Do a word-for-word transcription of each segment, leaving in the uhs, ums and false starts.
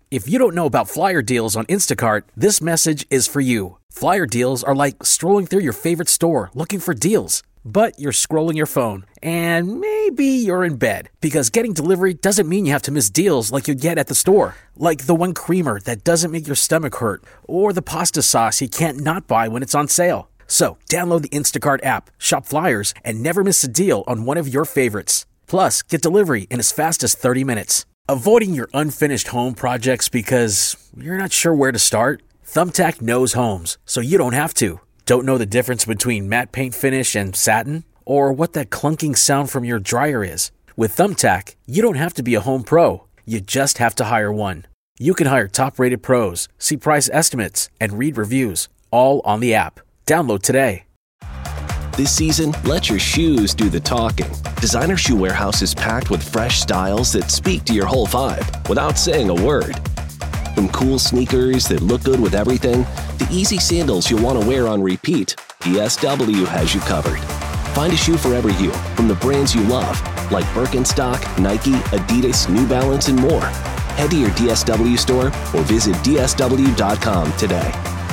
If you don't know about Flyer deals on Instacart, this message is for you. Flyer deals are like strolling through your favorite store looking for deals. But you're scrolling your phone, and maybe you're in bed, because getting delivery doesn't mean you have to miss deals like you get at the store. Like the one creamer that doesn't make your stomach hurt, or the pasta sauce you can't not buy when it's on sale. So, download the Instacart app, shop Flyers, and never miss a deal on one of your favorites. Plus, get delivery in as fast as thirty minutes. Avoiding your unfinished home projects because you're not sure where to start? Thumbtack knows homes, so you don't have to. Don't know the difference between matte paint finish and satin? Or what that clunking sound from your dryer is? With Thumbtack, you don't have to be a home pro. You just have to hire one. You can hire top-rated pros, see price estimates, and read reviews, all on the app. Download today. This season, let your shoes do the talking. Designer Shoe Warehouse is packed with fresh styles that speak to your whole vibe without saying a word. From cool sneakers that look good with everything, to easy sandals you'll want to wear on repeat, D S W has you covered. Find a shoe for every you, from the brands you love, like Birkenstock, Nike, Adidas, New Balance, and more. Head to your D S W store or visit D S W dot com today.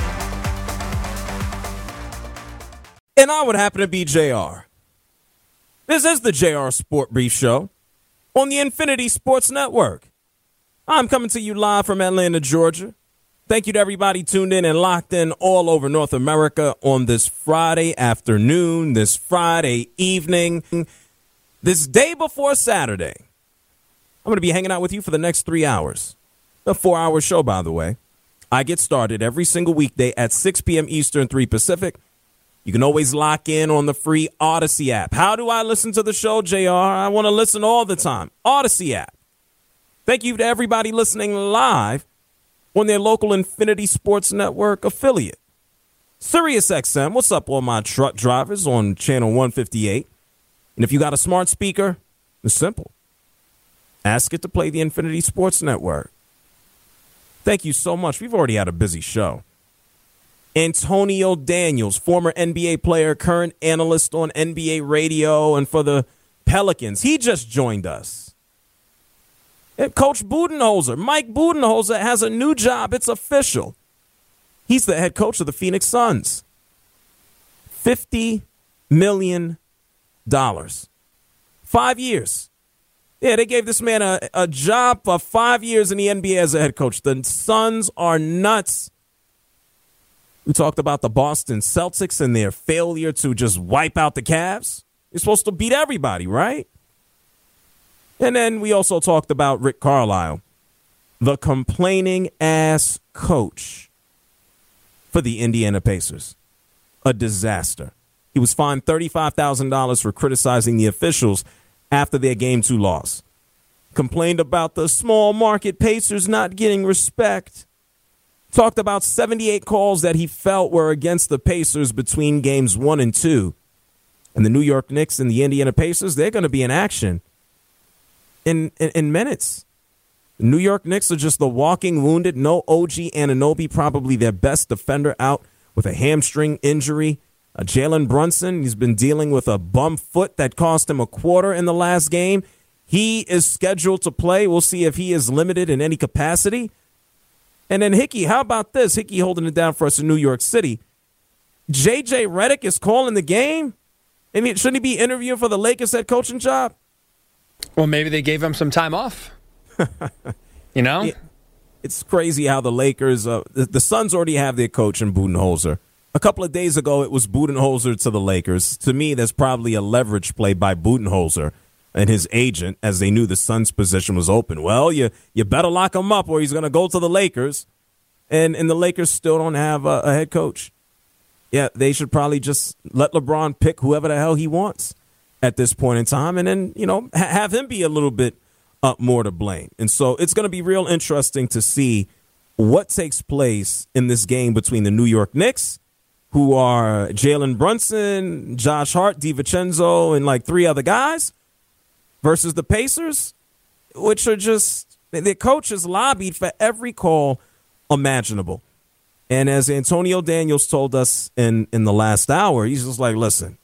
And I would happen to be J R. This is the J R Sport Brief Show on the Infinity Sports Network. I'm coming to you live from Atlanta, Georgia. Thank you to everybody tuned in and locked in all over North America on this Friday afternoon, this Friday evening, this day before Saturday. I'm going to be hanging out with you for the next three hours. A four-hour show, by the way. I get started every single weekday at six p.m. Eastern, three Pacific. You can always lock in on the free Odyssey app. How do I listen to the show, J R? I want to listen all the time. Odyssey app. Thank you to everybody listening live on their local Infinity Sports Network affiliate. Sirius X M, what's up, all my truck drivers on channel one fifty-eight? And if you got a smart speaker, it's simple. Ask it to play the Infinity Sports Network. Thank you so much. We've already had a busy show. Antonio Daniels, former N B A player, current analyst on N B A radio and for the Pelicans. He just joined us. And Coach Budenholzer, Mike Budenholzer, has a new job. It's official. He's the head coach of the Phoenix Suns. fifty million dollars. Five years. Yeah, they gave this man a, a job for five years in the N B A as a head coach. The Suns are nuts. We talked about the Boston Celtics and their failure to just wipe out the Cavs. You're supposed to beat everybody, right? And then we also talked about Rick Carlisle, the complaining ass coach for the Indiana Pacers. A disaster. He was fined thirty-five thousand dollars for criticizing the officials after their game two loss. Complained about the small market Pacers not getting respect. Talked about seventy-eight calls that he felt were against the Pacers between games one and two. And the New York Knicks and the Indiana Pacers, they're going to be in action in, in, in minutes. The New York Knicks are just the walking wounded. No O G Anunoby, probably their best defender, out with a hamstring injury. Uh, Jalen Brunson, he's been dealing with a bum foot that cost him a quarter in the last game. He is scheduled to play. We'll see if he is limited in any capacity. And then Hickey, how about this? Hickey holding it down for us in New York City. J J Redick is calling the game? I mean, shouldn't he be interviewing for the Lakers head coaching job? Well, maybe they gave him some time off. You know? It, it's crazy how the Lakers, uh, the, the Suns already have their coach in Budenholzer. A couple of days ago, it was Budenholzer to the Lakers. To me, there's probably a leverage play by Budenholzer and his agent, as they knew the Suns' position was open. Well, you you better lock him up or he's going to go to the Lakers. And, and the Lakers still don't have a, a head coach. Yeah, they should probably just let LeBron pick whoever the hell he wants at this point in time, and then, you know, ha- have him be a little bit uh, more to blame. And so it's going to be real interesting to see what takes place in this game between the New York Knicks, who are Jalen Brunson, Josh Hart, DiVincenzo, and like three other guys, versus the Pacers, which are just, their coaches lobbied for every call imaginable. And as Antonio Daniels told us in, in the last hour, he's just like, listen,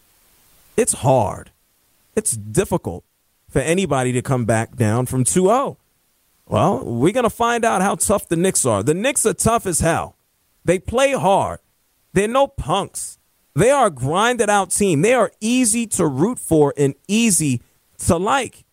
it's hard. It's difficult for anybody to come back down from two oh. Well, we're going to find out how tough the Knicks are. The Knicks are tough as hell. They play hard. They're no punks. They are a grinded out team. They are easy to root for and easy to like.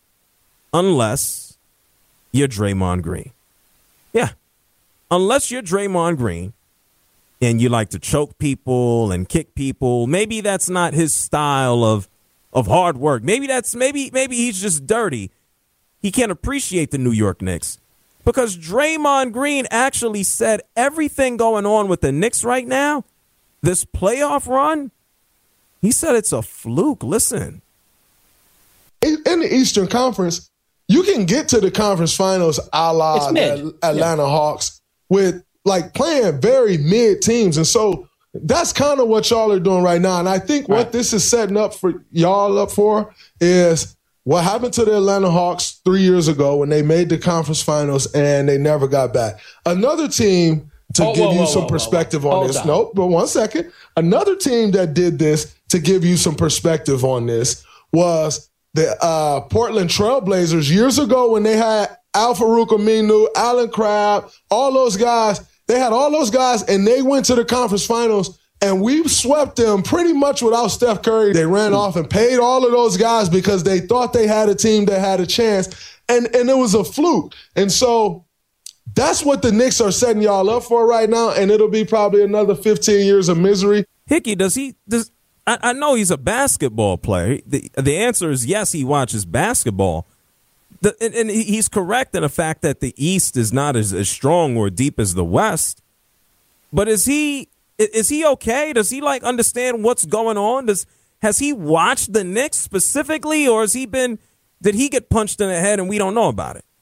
Unless you're Draymond Green. Yeah. Unless you're Draymond Green and you like to choke people and kick people. Maybe that's not his style of of hard work. Maybe that's maybe maybe he's just dirty. He can't appreciate the New York Knicks. Because Draymond Green actually said everything going on with the Knicks right now, this playoff run, he said it's a fluke. Listen. In the Eastern Conference, you can get to the conference finals a la the Atlanta yeah. Hawks with like playing very mid teams. And so that's kind of what y'all are doing right now. And I think right. what this is setting up for y'all up for is what happened to the Atlanta Hawks three years ago when they made the conference finals and they never got back. Another team to oh, give whoa, you whoa, some whoa, perspective whoa, whoa. on Hold this. On. Nope, but one second. Another team that did this to give you some perspective on this was the uh, Portland Trailblazers years ago when they had Al-Farouq Aminu, Allen Crabbe, all those guys. They had all those guys, and they went to the conference finals, and we swept them pretty much without Steph Curry. They ran off and paid all of those guys because they thought they had a team that had a chance, and, and it was a fluke. And so that's what the Knicks are setting y'all up for right now, and it'll be probably another fifteen years of misery. Hickey, does he does I, I know he's a basketball player. The, the answer is yes, he watches basketball. The, and, and he's correct in the fact that the East is not as, as strong or deep as the West. But is he is he okay? Does he like understand what's going on? Does has he watched the Knicks specifically, or has he been did he get punched in the head and we don't know about it?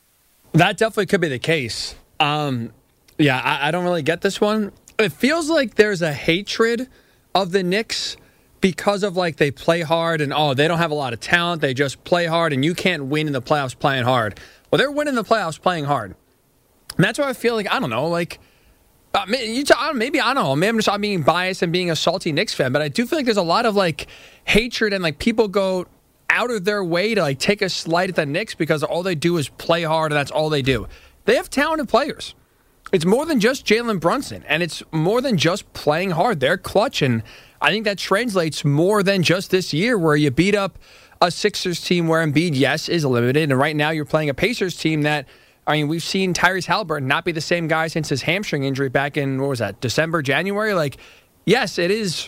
That definitely could be the case. Um, yeah, I, I don't really get this one. It feels like there's a hatred of the Knicks because of like they play hard and, oh, they don't have a lot of talent. They just play hard and you can't win in the playoffs playing hard. Well, they're winning the playoffs playing hard. And that's why I feel like, I don't know, like, uh, you t- maybe, I don't know, maybe I'm just I'm being biased and being a salty Knicks fan, but I do feel like there's a lot of like hatred and like people go out of their way to like take a slight at the Knicks because all they do is play hard and that's all they do. They have talented players. It's more than just Jalen Brunson, and it's more than just playing hard. They're clutch, and I think that translates more than just this year where you beat up a Sixers team where Embiid, yes, is limited, and right now you're playing a Pacers team that, I mean, we've seen Tyrese Halliburton not be the same guy since his hamstring injury back in, what was that, December, January? Like, yes, it is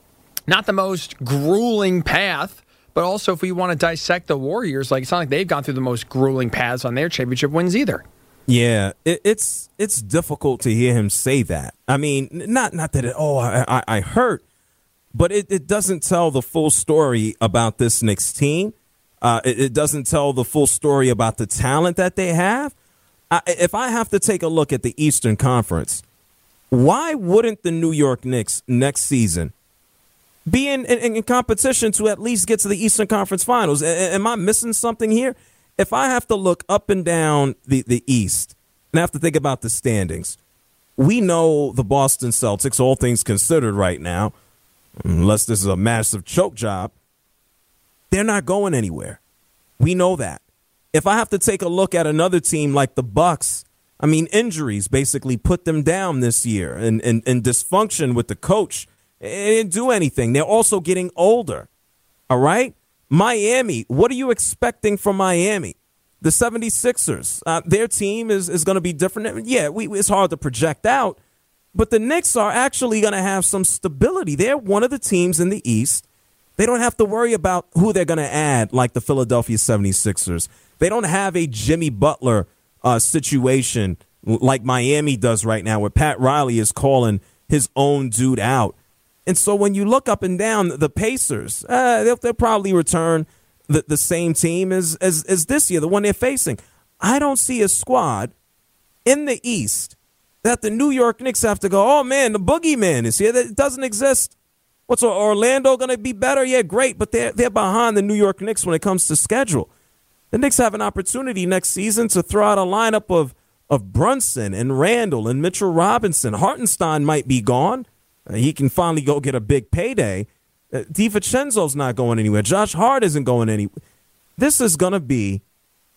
not the most grueling path, but also if we want to dissect the Warriors, like it's not like they've gone through the most grueling paths on their championship wins either. Yeah, it, it's it's difficult to hear him say that. I mean, not not that it, oh, I, I, I hurt, but it, it doesn't tell the full story about this Knicks team. Uh, it, it doesn't tell the full story about the talent that they have. I, if I have to take a look at the Eastern Conference, why wouldn't the New York Knicks next season be in, in, in competition to at least get to the Eastern Conference Finals? A, am I missing something here? If I have to look up and down the, the East and I have to think about the standings, we know the Boston Celtics, all things considered right now, unless this is a massive choke job, they're not going anywhere. We know that. If I have to take a look at another team like the Bucks, I mean, injuries basically put them down this year, and, and, and dysfunction with the coach. It didn't do anything. They're also getting older. All right? Miami, what are you expecting from Miami? The seventy-sixers, uh, their team is, is going to be different. Yeah, we, it's hard to project out, but the Knicks are actually going to have some stability. They're one of the teams in the East. They don't have to worry about who they're going to add like the Philadelphia seventy-sixers. They don't have a Jimmy Butler uh, situation like Miami does right now where Pat Riley is calling his own dude out. And so when you look up and down, the Pacers, uh, they'll, they'll probably return the, the same team as, as, as this year, the one they're facing. I don't see a squad in the East that the New York Knicks have to go, oh, man, the boogeyman is here. That doesn't exist. What's Orlando going to be better? Yeah, great, but they're, they're behind the New York Knicks when it comes to schedule. The Knicks have an opportunity next season to throw out a lineup of, of Brunson and Randall and Mitchell Robinson. Hartenstein might be gone. Uh, he can finally go get a big payday. Uh, DiVincenzo's not going anywhere. Josh Hart isn't going anywhere. This is going to be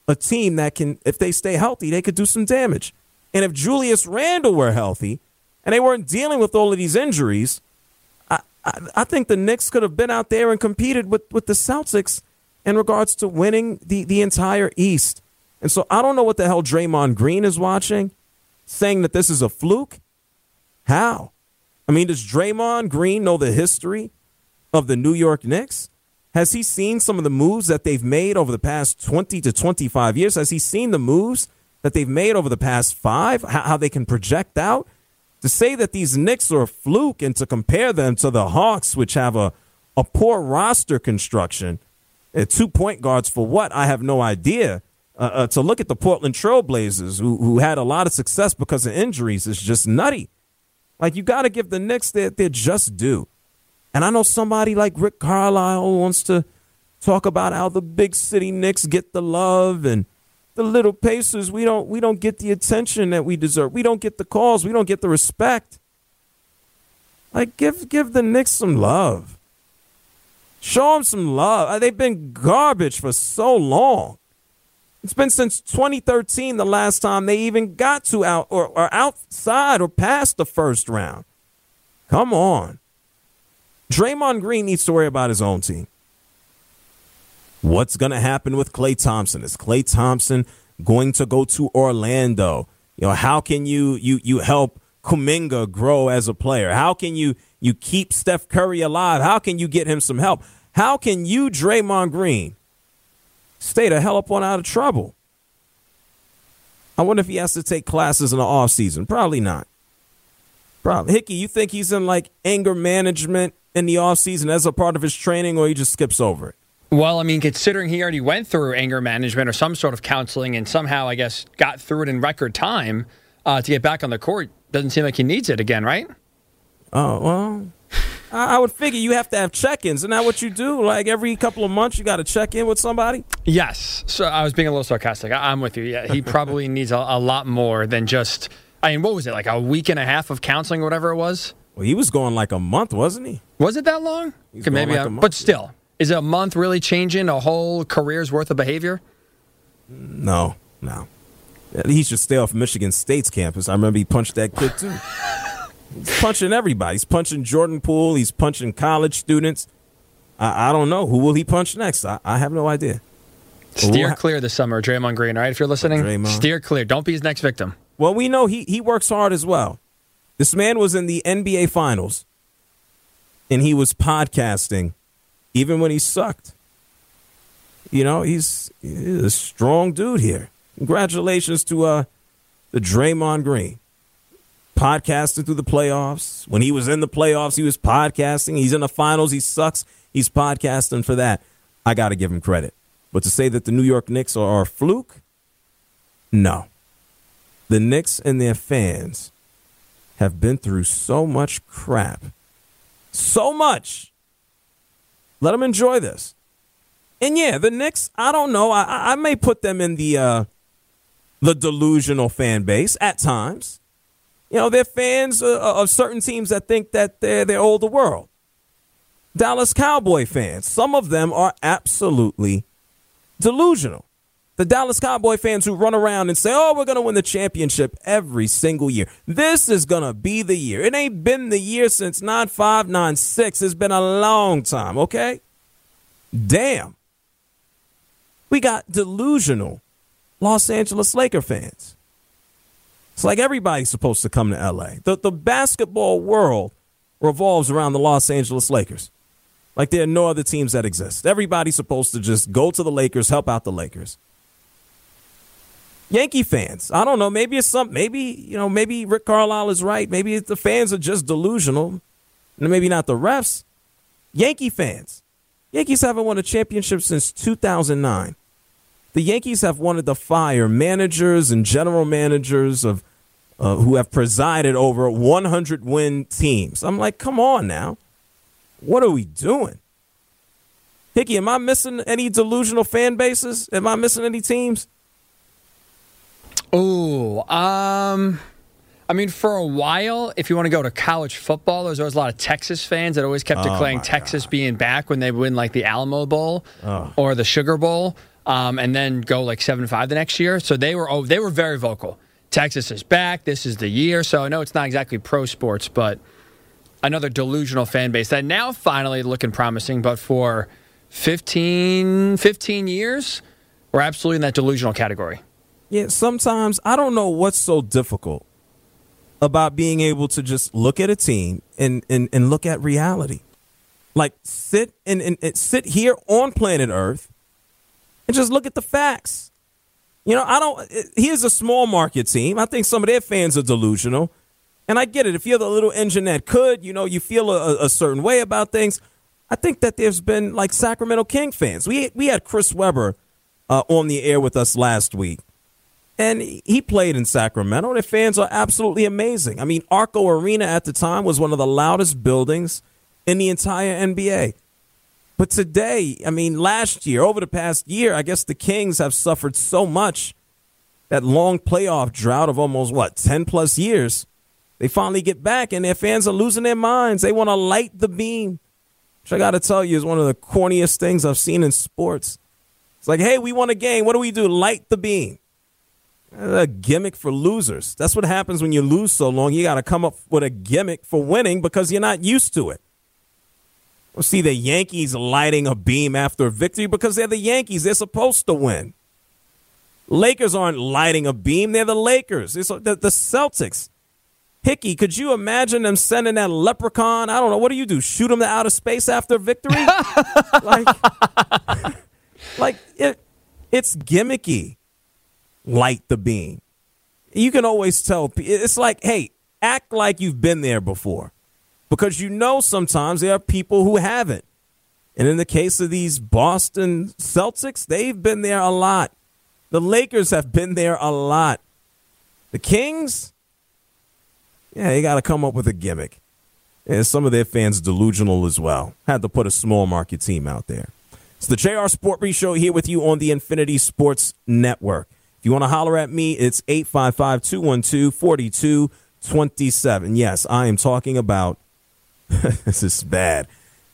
a team that can, if they stay healthy, they could do some damage. And if Julius Randle were healthy and they weren't dealing with all of these injuries, I, I, I think the Knicks could have been out there and competed with, with the Celtics in regards to winning the, the entire East. And so I don't know what the hell Draymond Green is watching, saying that this is a fluke. How? I mean, does Draymond Green know the history of the New York Knicks? Has he seen some of the moves that they've made over the past twenty to twenty-five years? Has he seen the moves that they've made over the past five, how, how they can project out? To say that these Knicks are a fluke and to compare them to the Hawks, which have a, a poor roster construction, and two point guards for what? I have no idea. Uh, uh, to look at the Portland Trailblazers, who, who had a lot of success because of injuries, is just nutty. Like, you got to give the Knicks their, their just due. And I know somebody like Rick Carlisle wants to talk about how the big city Knicks get the love and the little Pacers, we don't we don't get the attention that we deserve. We don't get the calls. We don't get the respect. Like, give give the Knicks some love. Show them some love. They've been garbage for so long. It's been since twenty thirteen the last time they even got to out or, or outside or past the first round. Come on. Draymond Green needs to worry about his own team. What's going to happen with Klay Thompson? Is Klay Thompson going to go to Orlando? You know, how can you you you help Kuminga grow as a player? How can you you keep Steph Curry alive? How can you get him some help? How can you, Draymond Green, stay the hell up on out of trouble? I wonder if he has to take classes in the offseason. Probably not. Probably. Hickey, you think he's in like anger management in the offseason as a part of his training, or he just skips over it? Well, I mean, considering he already went through anger management or some sort of counseling and somehow, I guess, got through it in record time uh, to get back on the court, doesn't seem like he needs it again, right? Oh, well, I, I would figure you have to have check-ins. Isn't that what you do? Like every couple of months you got to check in with somebody? Yes. So I was being a little sarcastic. I, I'm with you. Yeah, he probably needs a, a lot more than just, I mean, what was it, like a week and a half of counseling or whatever it was? Well, he was going like a month, wasn't he? Was it that long? Okay, maybe, like I, a month, but still. Is a month really changing a whole career's worth of behavior? No, no. He should stay off Michigan State's campus. I remember he punched that kid, too. He's punching everybody. He's punching Jordan Poole. He's punching college students. I, I don't know. Who will he punch next? I, I have no idea. Steer well, clear this summer, Draymond Green, all right? If you're listening, Draymond. Steer clear. Don't be his next victim. Well, we know he, he works hard as well. This man was in the N B A Finals, and he was podcasting even when he sucked. You know, he's, he's a strong dude here. Congratulations to uh, the Draymond Green. Podcasting through the playoffs. When he was in the playoffs, he was podcasting. He's in the finals. He sucks. He's podcasting for that. I got to give him credit. But to say that the New York Knicks are a fluke? No. The Knicks and their fans have been through so much crap. So much. Let them enjoy this. And yeah, the Knicks, I don't know. I, I may put them in the uh, the delusional fan base at times. You know, they're fans uh, of certain teams that think that they're, they're all the world. Dallas Cowboy fans, some of them are absolutely delusional. The Dallas Cowboy fans who run around and say, oh, we're going to win the championship every single year. This is going to be the year. It ain't been the year since nine five, nine six. It's been a long time, okay? Damn. We got delusional Los Angeles Laker fans. It's like everybody's supposed to come to L A. The, the basketball world revolves around the Los Angeles Lakers. Like there are no other teams that exist. Everybody's supposed to just go to the Lakers, help out the Lakers. Yankee fans, I don't know, maybe it's some, maybe, you know, maybe Rick Carlisle is right. Maybe the fans are just delusional. Maybe not the refs. Yankee fans. Yankees haven't won a championship since two thousand nine. The Yankees have wanted to fire managers and general managers of uh, who have presided over one hundred win teams. I'm like, come on now. What are we doing? Hickey, am I missing any delusional fan bases? Am I missing any teams? Oh, um, I mean, for a while, if you want to go to college football, there's always a lot of Texas fans that always kept Oh, declaring my Texas God. being back when they win like the Alamo Bowl Oh. or the Sugar Bowl. um, and then go like seven and five the next year. So they were oh, they were very vocal. Texas is back. This is the year. So I know it's not exactly pro sports, but another delusional fan base that now finally looking promising. But for fifteen, fifteen years, we're absolutely in that delusional category. Yeah, sometimes I don't know what's so difficult about being able to just look at a team and, and, and look at reality. Like sit and, and, and sit here on planet Earth and just look at the facts. You know, I don't. Here's a small market team. I think some of their fans are delusional, and I get it. If you're the little engine that could, you know, you feel a, a certain way about things. I think that there's been like Sacramento King fans. We we had Chris Webber uh, on the air with us last week, and he played in Sacramento. Their fans are absolutely amazing. I mean, Arco Arena at the time was one of the loudest buildings in the entire N B A. But today, I mean, last year, over the past year, I guess the Kings have suffered so much, that long playoff drought of almost, what, ten plus years. They finally get back, and their fans are losing their minds. They want to light the beam, which I got to tell you is one of the corniest things I've seen in sports. It's like, hey, we won a game. What do we do? Light the beam. A gimmick for losers. That's what happens when you lose so long. You got to come up with a gimmick for winning because you're not used to it. We'll see the Yankees lighting a beam after a victory because they're the Yankees. They're supposed to win. Lakers aren't lighting a beam. They're the Lakers. It's the, the Celtics. Hickey, could you imagine them sending that leprechaun? I don't know. What do you do? Shoot him to outer space after victory? like, like it, it's gimmicky. Light the beam. You can always tell. It's like, hey, act like you've been there before. Because you know sometimes there are people who haven't. And in the case of these Boston Celtics, they've been there a lot. The Lakers have been there a lot. The Kings, yeah, they got to come up with a gimmick. And some of their fans delusional as well. Had to put a small market team out there. It's the J R Sport Brief Show here with you on the Infinity Sports Network. If you want to holler at me, it's eight five five, two one two, four two two seven. Yes, I am talking about this is bad.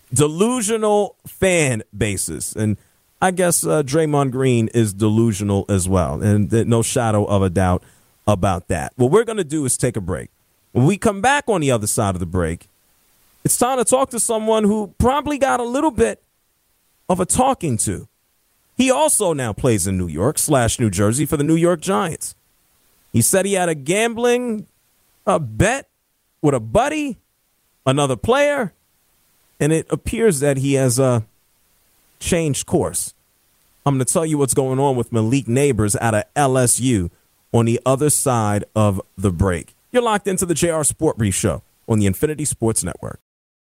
Delusional fan bases. And I guess uh, Draymond Green is delusional as well. And th- no shadow of a doubt about that. What we're going to do is take a break. When we come back on the other side of the break, it's time to talk to someone who probably got a little bit of a talking to. He also now plays in New York slash New Jersey for the New York Giants. He said he had a gambling uh, bet with a buddy, another player, and it appears that he has uh, changed course. I'm going to tell you what's going on with Malik Neighbors out of L S U on the other side of the break. You're locked into the J R Sport Brief Show on the Infinity Sports Network.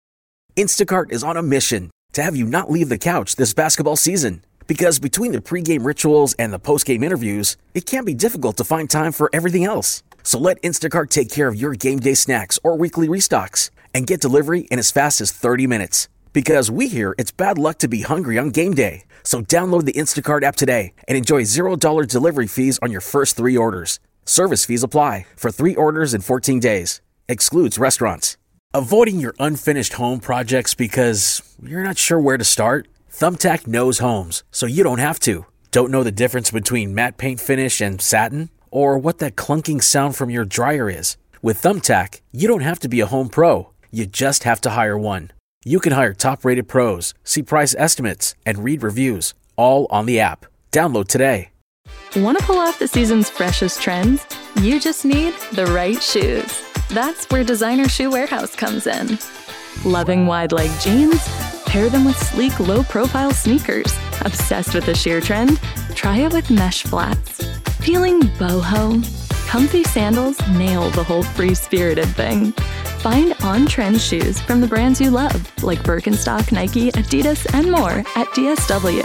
Instacart is on a mission to have you not leave the couch this basketball season. Because between the pregame rituals and the postgame interviews, it can be difficult to find time for everything else. So let Instacart take care of your game day snacks or weekly restocks and get delivery in as fast as thirty minutes. Because we hear it's bad luck to be hungry on game day. So download the Instacart app today and enjoy zero dollars delivery fees on your first three orders. Service fees apply for three orders in fourteen days. Excludes restaurants. Avoiding your unfinished home projects because you're not sure where to start? Thumbtack knows homes, so you don't have to. Don't know the difference between matte paint finish and satin? Or what that clunking sound from your dryer is? With Thumbtack, you don't have to be a home pro. You just have to hire one. You can hire top-rated pros, see price estimates, and read reviews, all on the app. Download today. Want to pull off the season's freshest trends? You just need the right shoes. That's where Designer Shoe Warehouse comes in. Loving wide-leg jeans? Pair them with sleek, low-profile sneakers. Obsessed with the sheer trend? Try it with mesh flats. Feeling boho? Comfy sandals nail the whole free-spirited thing. Find on-trend shoes from the brands you love, like Birkenstock, Nike, Adidas, and more at D S W.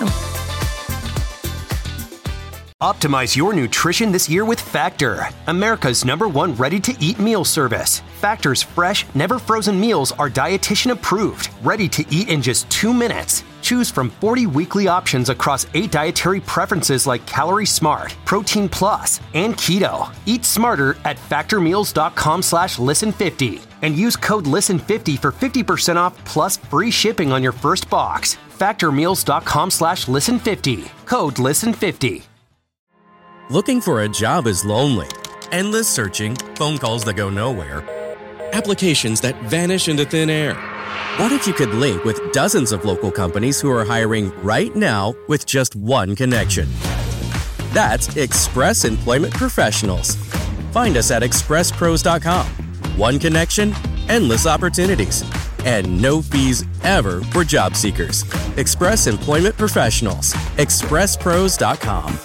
Optimize your nutrition this year with Factor, America's number one ready-to-eat meal service. Factor's fresh, never-frozen meals are dietitian approved, ready to eat in just two minutes. Choose from forty weekly options across eight dietary preferences like Calorie Smart, Protein Plus, and Keto. Eat smarter at factormeals.com slash listen50 and use code listen fifty for fifty percent off plus free shipping on your first box. factormeals.com slash listen 50. Code listen 50. Looking for a job is lonely. Endless searching, phone calls that go nowhere, applications that vanish into thin air. What if you could link with dozens of local companies who are hiring right now with just one connection? That's Express Employment Professionals. Find us at express pros dot com. One connection, endless opportunities, and no fees ever for job seekers. Express Employment Professionals. express pros dot com.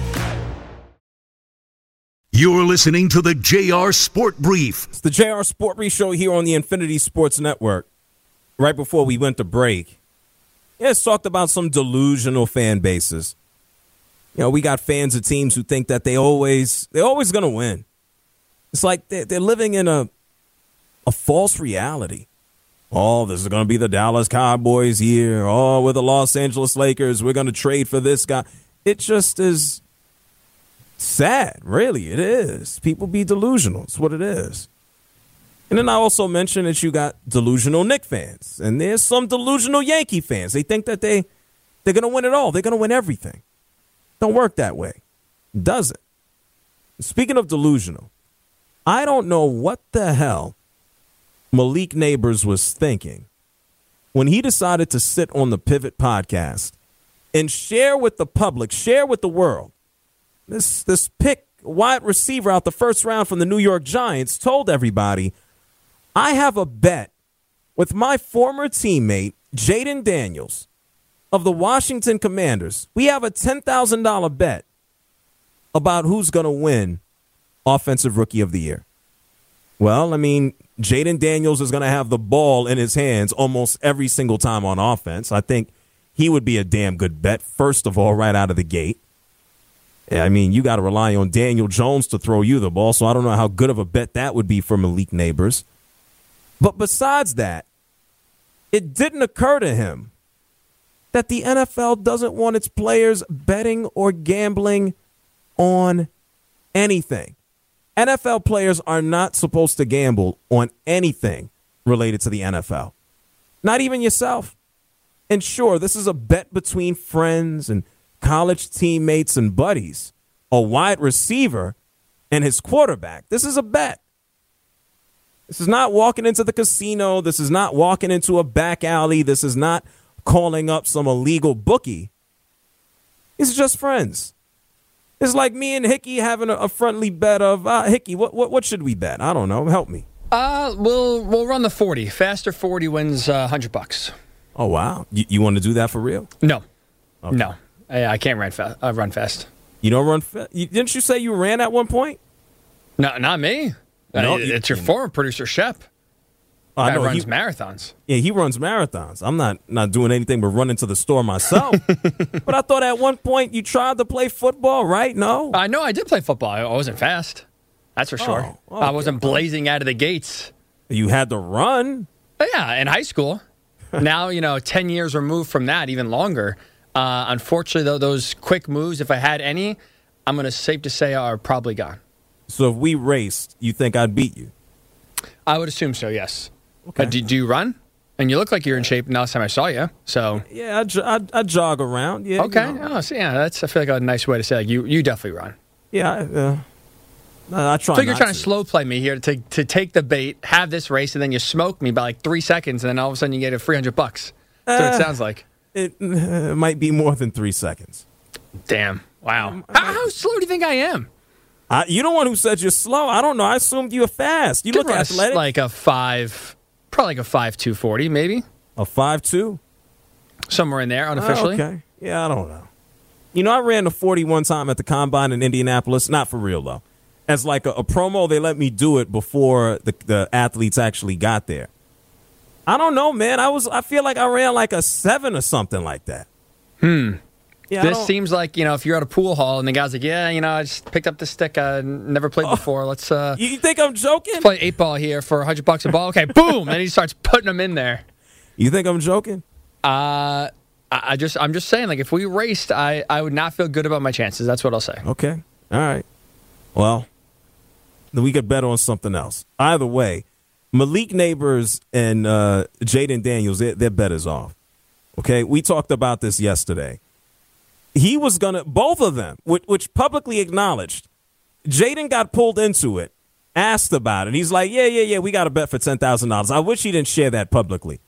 You're listening to the J R Sport Brief. It's the J R Sport Brief show here on the Infinity Sports Network. Right before we went to break, yeah, it's talked about some delusional fan bases. You know, we got fans of teams who think that they always they're always going to win. It's like they're, they're living in a a false reality. Oh, this is going to be the Dallas Cowboys here. Oh, we're the Los Angeles Lakers. We're going to trade for this guy. It just is sad, really. It is. People be delusional. It's what it is. And then I also mentioned that you got delusional Knicks fans. And there's some delusional Yankee fans. They think that they, they're going to win it all. They're going to win everything. Don't work that way. Does it? Speaking of delusional, I don't know what the hell Malik Neighbors was thinking when he decided to sit on the Pivot podcast and share with the public, share with the world, this this pick wide receiver out the first round from the New York Giants told everybody, I have a bet with my former teammate, Jaden Daniels of the Washington Commanders. We have a ten thousand dollars bet about who's going to win Offensive Rookie of the Year. Well, I mean, Jaden Daniels is going to have the ball in his hands almost every single time on offense. I think he would be a damn good bet, first of all, right out of the gate. I mean, you got to rely on Daniel Jones to throw you the ball, so I don't know how good of a bet that would be for Malik Neighbors. But besides that, it didn't occur to him that the N F L doesn't want its players betting or gambling on anything. N F L players are not supposed to gamble on anything related to the N F L. Not even yourself. And sure, this is a bet between friends and college teammates and buddies. A wide receiver and his quarterback. This is a bet. This is not walking into the casino. This is not walking into a back alley. This is not calling up some illegal bookie. It's just friends. It's like me and Hickey having a, a friendly bet of, uh, Hickey, what, what what should we bet? I don't know. Help me. Uh, we'll we'll run the forty. Faster forty wins uh, one hundred bucks. Oh, wow. You, you want to do that for real? No. Okay. No. I, I can't run, fa- uh, run fast. You don't run fast? Didn't you say you ran at one point? No, not me. No, uh, you, it's your you, former producer, Shep. Oh, I Guy know, runs he, marathons. Yeah, he runs marathons. I'm not, not doing anything but running to the store myself. But I thought at one point you tried to play football, right? No? I know I did play football. I wasn't fast. That's for sure. Oh, okay. I wasn't blazing out of the gates. You had to run? But yeah, in high school. Now, you know, ten years removed from that, even longer. Uh, unfortunately, though, those quick moves, if I had any, I'm going to safe to say are probably gone. So if we raced, you think I'd beat you? I would assume so, yes. Okay. Uh, do, do you run? And you look like you're in shape last time I saw you. So yeah, I, I, I jog around. Yeah. Okay. You know. Oh, so yeah, that's I feel like a nice way to say like you you definitely run. Yeah. Uh, I, I try. I feel like you're trying to. to slow play me here to to take the bait, have this race, and then you smoke me by like three seconds, and then all of a sudden you get a three hundred bucks. That's what it sounds like. It, it might be more than three seconds. Damn. Wow. How, how slow do you think I am? I, you're the one who said you're slow. I don't know. I assumed you were fast. You look athletic. Like a five, probably like a five two forty, maybe. A five two, somewhere in there, unofficially. Oh, okay. Yeah, I don't know. You know, I ran the forty one time at the Combine in Indianapolis. Not for real though. As like a, a promo, they let me do it before the the athletes actually got there. I don't know, man. I was. I feel like I ran like a seven or something like that. Hmm. Yeah, this seems like, you know, if you're at a pool hall and the guy's like, yeah, you know, I just picked up this stick I never played oh, before. Let's uh You think I'm joking? Let's play eight ball here for a hundred bucks a ball. Okay, boom. And he starts putting them in there. You think I'm joking? Uh I, I just I'm just saying, like, if we raced, I, I would not feel good about my chances. That's what I'll say. Okay. All right. Well, then we could bet on something else. Either way, Malik Neighbors and uh, Jaden Daniels, their, their bet is off. Okay, we talked about this yesterday. He was going to, both of them, which, which publicly acknowledged, Jaden got pulled into it, asked about it. He's like, yeah, yeah, yeah, we got a bet for ten thousand dollars. I wish he didn't share that publicly.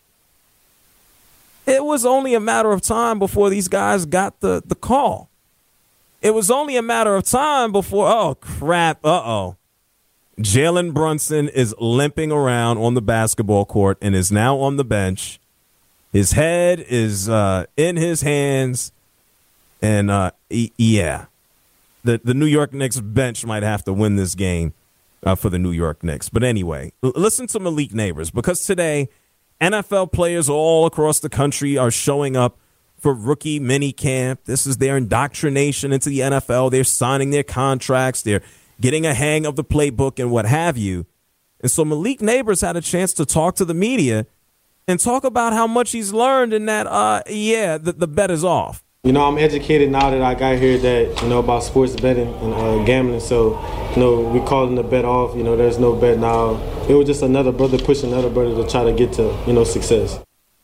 It was only a matter of time before these guys got the, the call. It was only a matter of time before, oh, crap, uh-oh. Jalen Brunson is limping around on the basketball court and is now on the bench. His head is uh, in his hands. And, uh, e- yeah, the, the New York Knicks bench might have to win this game uh, for the New York Knicks. But anyway, l- listen to Malik Neighbors, because today N F L players all across the country are showing up for rookie mini camp. This is their indoctrination into the N F L. They're signing their contracts. They're getting a hang of the playbook and what have you. And so Malik Neighbors had a chance to talk to the media and talk about how much he's learned in that, uh, yeah, the, the bet is off. You know, I'm educated now that I got here that, you know, about sports betting and uh, gambling. So, you know, we calling the bet off. You know, there's no bet now. It was just another brother pushing another brother to try to get to, you know, success.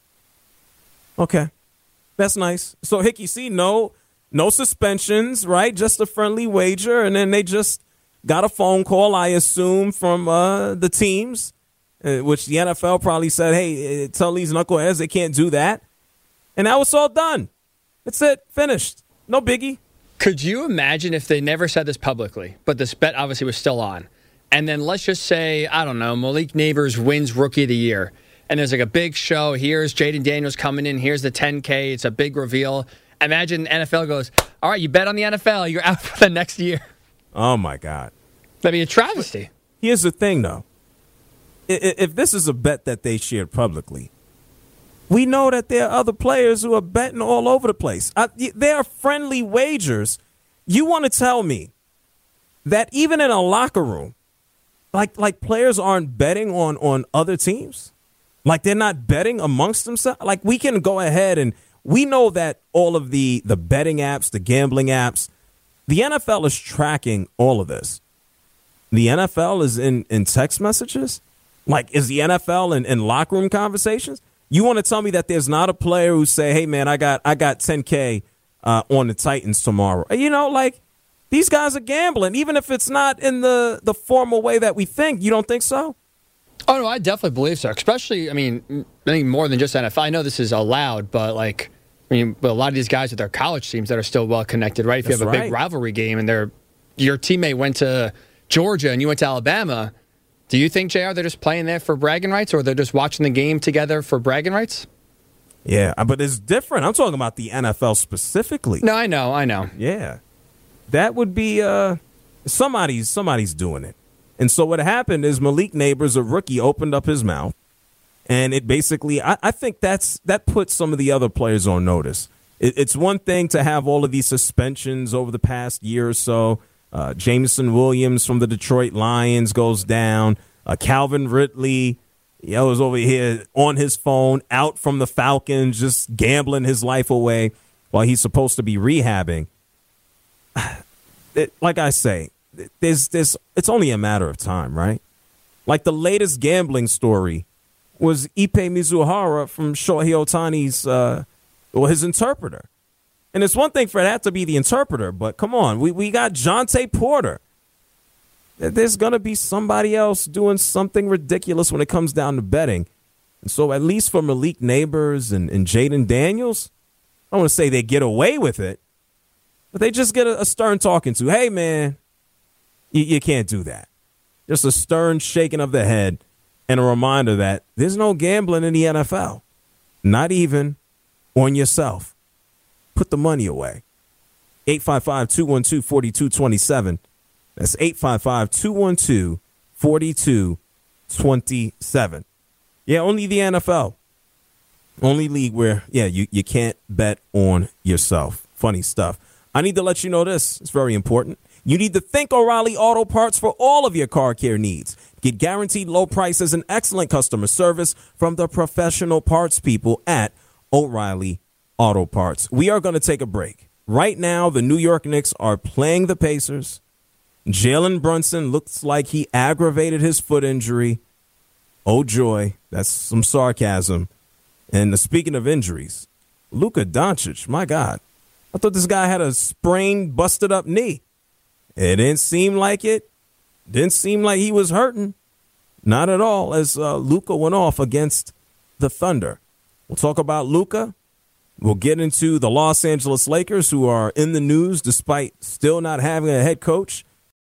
Okay. That's nice. So, Hickey, see, no, no suspensions, right? Just a friendly wager. And then they just got a phone call, I assume, from uh, the teams, uh, which the N F L probably said, hey, tell these knuckleheads they can't do that. And that was all done. That's it. Finished. No biggie. Could you imagine if they never said this publicly, but this bet obviously was still on? And then let's just say, I don't know, Malik Neighbors wins Rookie of the Year. And there's like a big show. Here's Jaden Daniels coming in. Here's the ten K. It's a big reveal. Imagine N F L goes, all right, you bet on the N F L. You're out for the next year. Oh, my God. That'd be a travesty. Here's the thing, though. If this is a bet that they shared publicly, we know that there are other players who are betting all over the place. Uh, there are friendly wagers. You want to tell me that even in a locker room, like like players aren't betting on, on other teams? Like they're not betting amongst themselves? Like we can go ahead and we know that all of the, the betting apps, the gambling apps, the N F L is tracking all of this. The N F L is in, in text messages? Like is the N F L in, in locker room conversations? You want to tell me that there's not a player who say, hey, man, I got I got ten K uh, on the Titans tomorrow. You know, like these guys are gambling, even if it's not in the, the formal way that we think. You don't think so? Oh, no, I definitely believe so. Especially, I mean, I think more than just N F L. I know this is allowed, but like, I mean, a lot of these guys with their college teams that are still well connected, right? If That's you have a right. big rivalry game and they're, your teammate went to Georgia and you went to Alabama, do you think, J R, they're just playing there for bragging rights, or they're just watching the game together for bragging rights? Yeah, but it's different. I'm talking about the N F L specifically. No, I know, I know. Yeah. That would be uh, somebody's somebody's doing it. And so what happened is Malik Neighbors, a rookie, opened up his mouth, and it basically, I, I think that's that puts some of the other players on notice. It, it's one thing to have all of these suspensions over the past year or so. Uh, Jameson Williams from the Detroit Lions goes down. Uh, Calvin Ridley, you know, is over here on his phone, out from the Falcons, just gambling his life away while he's supposed to be rehabbing. It, like I say, there's, there's, it's only a matter of time, right? Like the latest gambling story was Ipe Mizuhara from Shohei Ohtani's, uh, or his interpreter. And it's one thing for that to be the interpreter, but come on, we, we got Jonte Porter. There's going to be somebody else doing something ridiculous when it comes down to betting. And so at least for Malik Neighbors and, and Jaden Daniels, I don't want to say they get away with it, but they just get a, a stern talking to. Hey, man, you, you can't do that. Just a stern shaking of the head and a reminder that there's no gambling in the N F L, not even on yourself. Put the money away. eight five five, two one two, four two two seven. That's eight five five, two one two, four two two seven. Yeah, only the N F L. Only league where, yeah, you, you can't bet on yourself. Funny stuff. I need to let you know this. It's very important. You need to think O'Reilly Auto Parts for all of your car care needs. Get guaranteed low prices and excellent customer service from the professional parts people at O'Reilly Auto Parts. We are going to take a break. Right now, the New York Knicks are playing the Pacers. Jalen Brunson looks like he aggravated his foot injury. Oh, joy. That's some sarcasm. And speaking of injuries, Luka Doncic, my God. I thought this guy had a sprained, busted up knee. It didn't seem like it. Didn't seem like he was hurting. Not at all, as uh, Luka went off against the Thunder. We'll talk about Luka. We'll get into the Los Angeles Lakers, who are in the news despite still not having a head coach.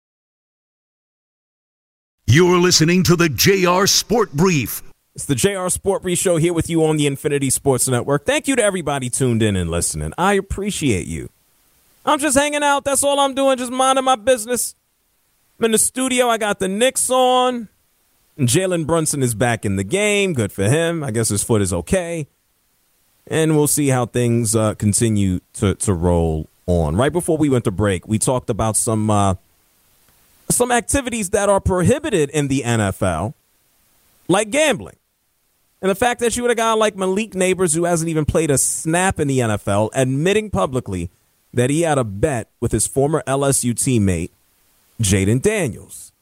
You're listening to the J R Sport Brief. It's the J R Sport Brief Show here with you on the Infinity Sports Network. Thank you to everybody tuned in and listening. I appreciate you. I'm just hanging out. That's all I'm doing, just minding my business. I'm in the studio. I got the Knicks on. And Jalen Brunson is back in the game. Good for him. I guess his foot is okay. And we'll see how things uh, continue to, to roll on. Right before we went to break, we talked about some uh, some activities that are prohibited in the N F L, like gambling. And the fact that you had a guy like Malik Neighbors, who hasn't even played a snap in the N F L, admitting publicly that he had a bet with his former L S U teammate, Jaden Daniels.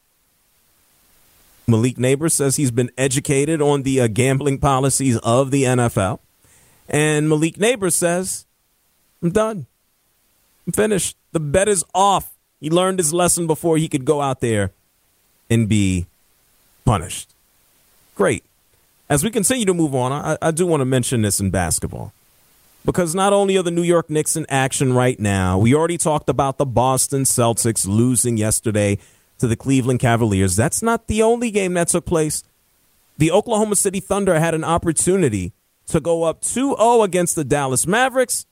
Malik Neighbors says he's been educated on the uh, gambling policies of the N F L. And Malik Neighbors says, I'm done. I'm finished. The bet is off. He learned his lesson before he could go out there and be punished. Great. As we continue to move on, I, I do want to mention this in basketball. Because not only are the New York Knicks in action right now, we already talked about the Boston Celtics losing yesterday to the Cleveland Cavaliers. That's not the only game that took place. The Oklahoma City Thunder had an opportunity to go up two oh against the Dallas Mavericks,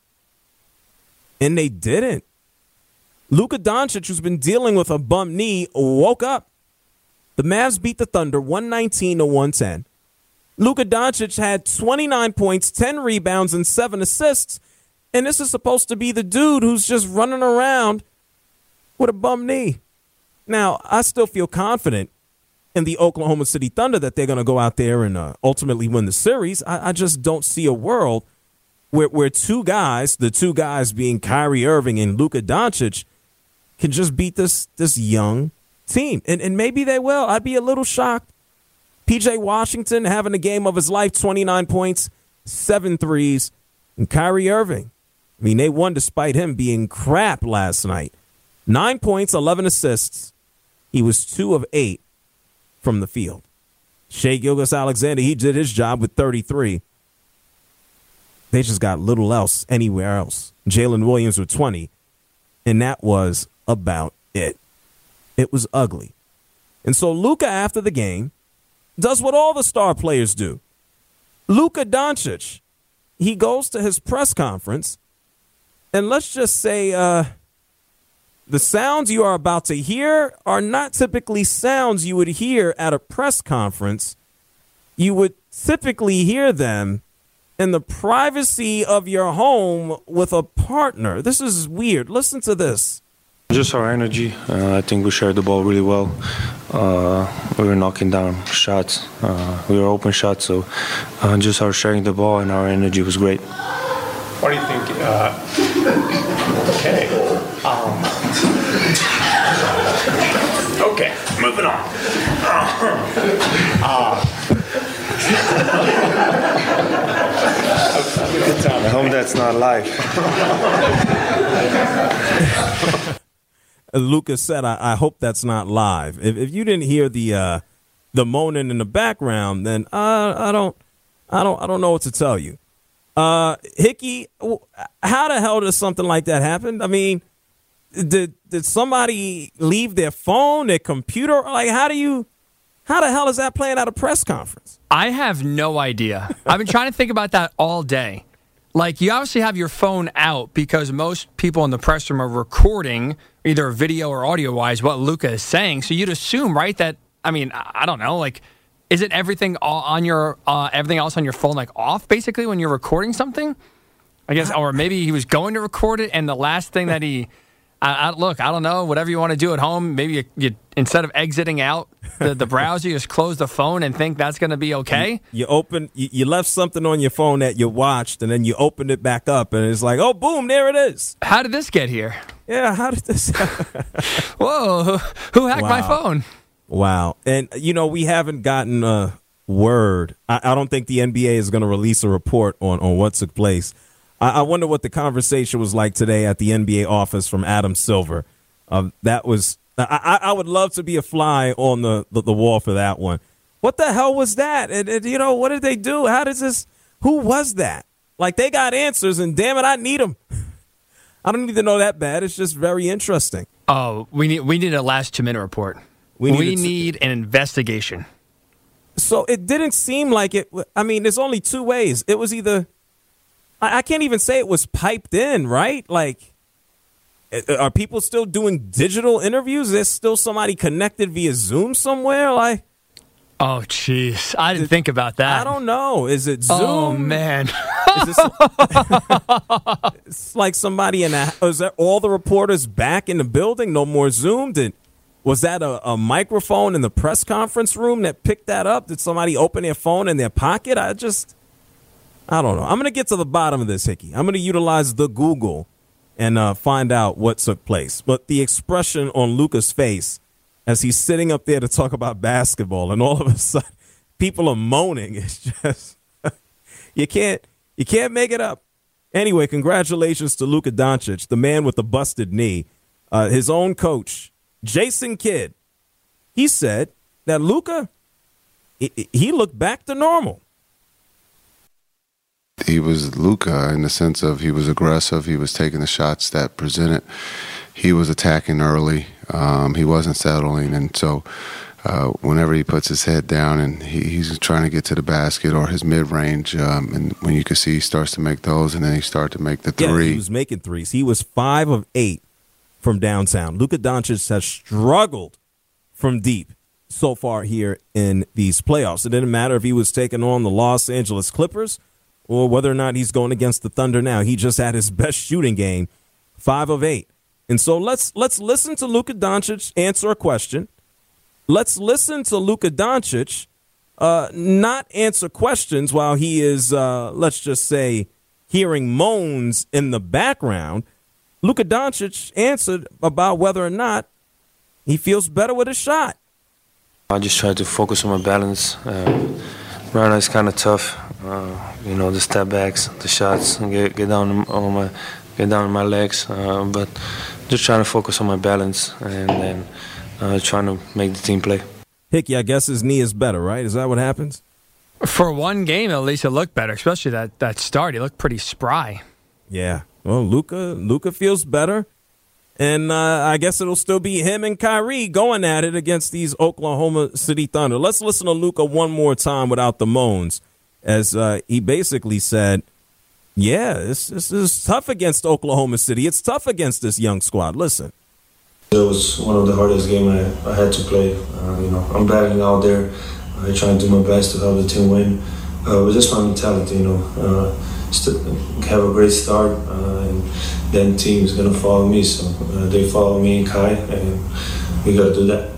and they didn't. Luka Doncic, who's been dealing with a bum knee, woke up. The Mavs beat the Thunder one nineteen to one ten. Luka Doncic had twenty-nine points, ten rebounds, and seven assists. And this is supposed to be the dude who's just running around with a bum knee. Now, I still feel confident in the Oklahoma City Thunder that they're going to go out there and uh, ultimately win the series. I, I just don't see a world where, where two guys, the two guys being Kyrie Irving and Luka Doncic, can just beat this this young team. And, and maybe they will. I'd be a little shocked. P J Washington having a game of his life, twenty-nine points, seven threes, and Kyrie Irving. I mean, they won despite him being crap last night. Nine points, eleven assists. He was two of eight from the field. Shai Gilgeous-Alexander, he did his job with thirty-three. They just got little else anywhere else. Jalen Williams with twenty, and that was about it. It was ugly. And so Luka, after the game, does what all the star players do. Luka Doncic, he goes to his press conference, and let's just say uh, the sounds you are about to hear are not typically sounds you would hear at a press conference. You would typically hear them in the privacy of your home with a partner. This is weird. Listen to this. Just our energy. Uh, I think we shared the ball really well. Uh, we were knocking down shots. Uh, we were open shots, so uh, just our sharing the ball and our energy was great. What do you think? Uh, okay. Um, okay, moving on. Uh, I hope that's not live. Lucas said, I, I hope that's not live. If, if you didn't hear the uh, the moaning in the background, then uh, I don't, I don't, I don't know what to tell you. Uh, Hickey, how the hell does something like that happen? I mean, did did somebody leave their phone, their computer? Like, how do you, how the hell is that playing at a press conference? I have no idea. I've been trying to think about that all day. Like, you obviously have your phone out because most people in the press room are recording either video or audio-wise what Luka is saying. So you'd assume, right, that, I mean, I don't know, like, is it everything all on your, uh, everything else on your phone, like, off, basically, when you're recording something? I guess, or maybe he was going to record it, and the last thing that he, I, I, look, I don't know, whatever you want to do at home, maybe you, you instead of exiting out the, the browser, you just close the phone and think that's going to be okay? You, you open, you, you left something on your phone that you watched, and then you opened it back up, and it's like, oh, boom, there it is. How did this get here? Yeah, how did this happen? Whoa, who hacked wow. my phone? Wow. And, you know, we haven't gotten a word. I, I don't think the N B A is going to release a report on, on what took place. I, I wonder what the conversation was like today at the N B A office from Adam Silver. Uh, that was I, I would love to be a fly on the, the, the wall for that one. What the hell was that? And, and, you know, what did they do? How does this – who was that? Like, they got answers, and damn it, I need them. I don't need to know that bad. It's just very interesting. Oh, we need we need a last two-minute report. We, we need an investigation. So it didn't seem like it – I mean, there's only two ways. It was either – I can't even say it was piped in, right? Like – are people still doing digital interviews? Is there still somebody connected via Zoom somewhere? Like, oh, jeez. I didn't think about that. I don't know. Is it Zoom? Oh, man. Is this, it's like somebody in a, is that all the reporters back in the building? No more Zoom? Did, was that a, a microphone in the press conference room that picked that up? Did somebody open their phone in their pocket? I just, I don't know. I'm going to get to the bottom of this, Hickey. I'm going to utilize the Google and uh, find out what took place. But the expression on Luka's face as he's sitting up there to talk about basketball, and all of a sudden people are moaning. It's just you can't you can't make it up. Anyway, congratulations to Luka Doncic, the man with the busted knee. Uh, his own coach, Jason Kidd, he said that Luka, he looked back to normal. He was Luka in the sense of he was aggressive. He was taking the shots that presented. He was attacking early. Um, he wasn't settling. And so uh, whenever he puts his head down and he, he's trying to get to the basket or his mid-range, um, and when you can see he starts to make those and then he starts to make the three. Yeah, he was making threes. He was five of eight from downtown. Luka Doncic has struggled from deep so far here in these playoffs. It didn't matter if he was taking on the Los Angeles Clippers or whether or not he's going against the Thunder now. He just had his best shooting game, five of eight. And so let's let's listen to Luka Doncic answer a question. Let's listen to Luka Doncic uh, not answer questions while he is, uh, let's just say, hearing moans in the background. Luka Doncic answered about whether or not he feels better with a shot. I just try to focus on my balance. Uh, right now it's kind of tough. Uh, you know, the step backs, the shots, get get down on my get down on my legs. Uh, but just trying to focus on my balance and then uh, trying to make the team play. Hickey, I guess his knee is better, right? Is that what happens? For one game, at least it looked better, especially that, that start. He looked pretty spry. Yeah. Well, Luka Luka feels better. And uh, I guess it'll still be him and Kyrie going at it against these Oklahoma City Thunder. Let's listen to Luka one more time without the moans, as uh, he basically said, yeah, this, this is tough against Oklahoma City. It's tough against this young squad. Listen. It was one of the hardest games I, I had to play. Uh, you know, I'm battling out there. I try to do my best to help the team win. Uh, but just my mentality, you know, uh, st- have a great start, uh, and then team is going to follow me. So uh, they follow me and Kai, and we got to do that.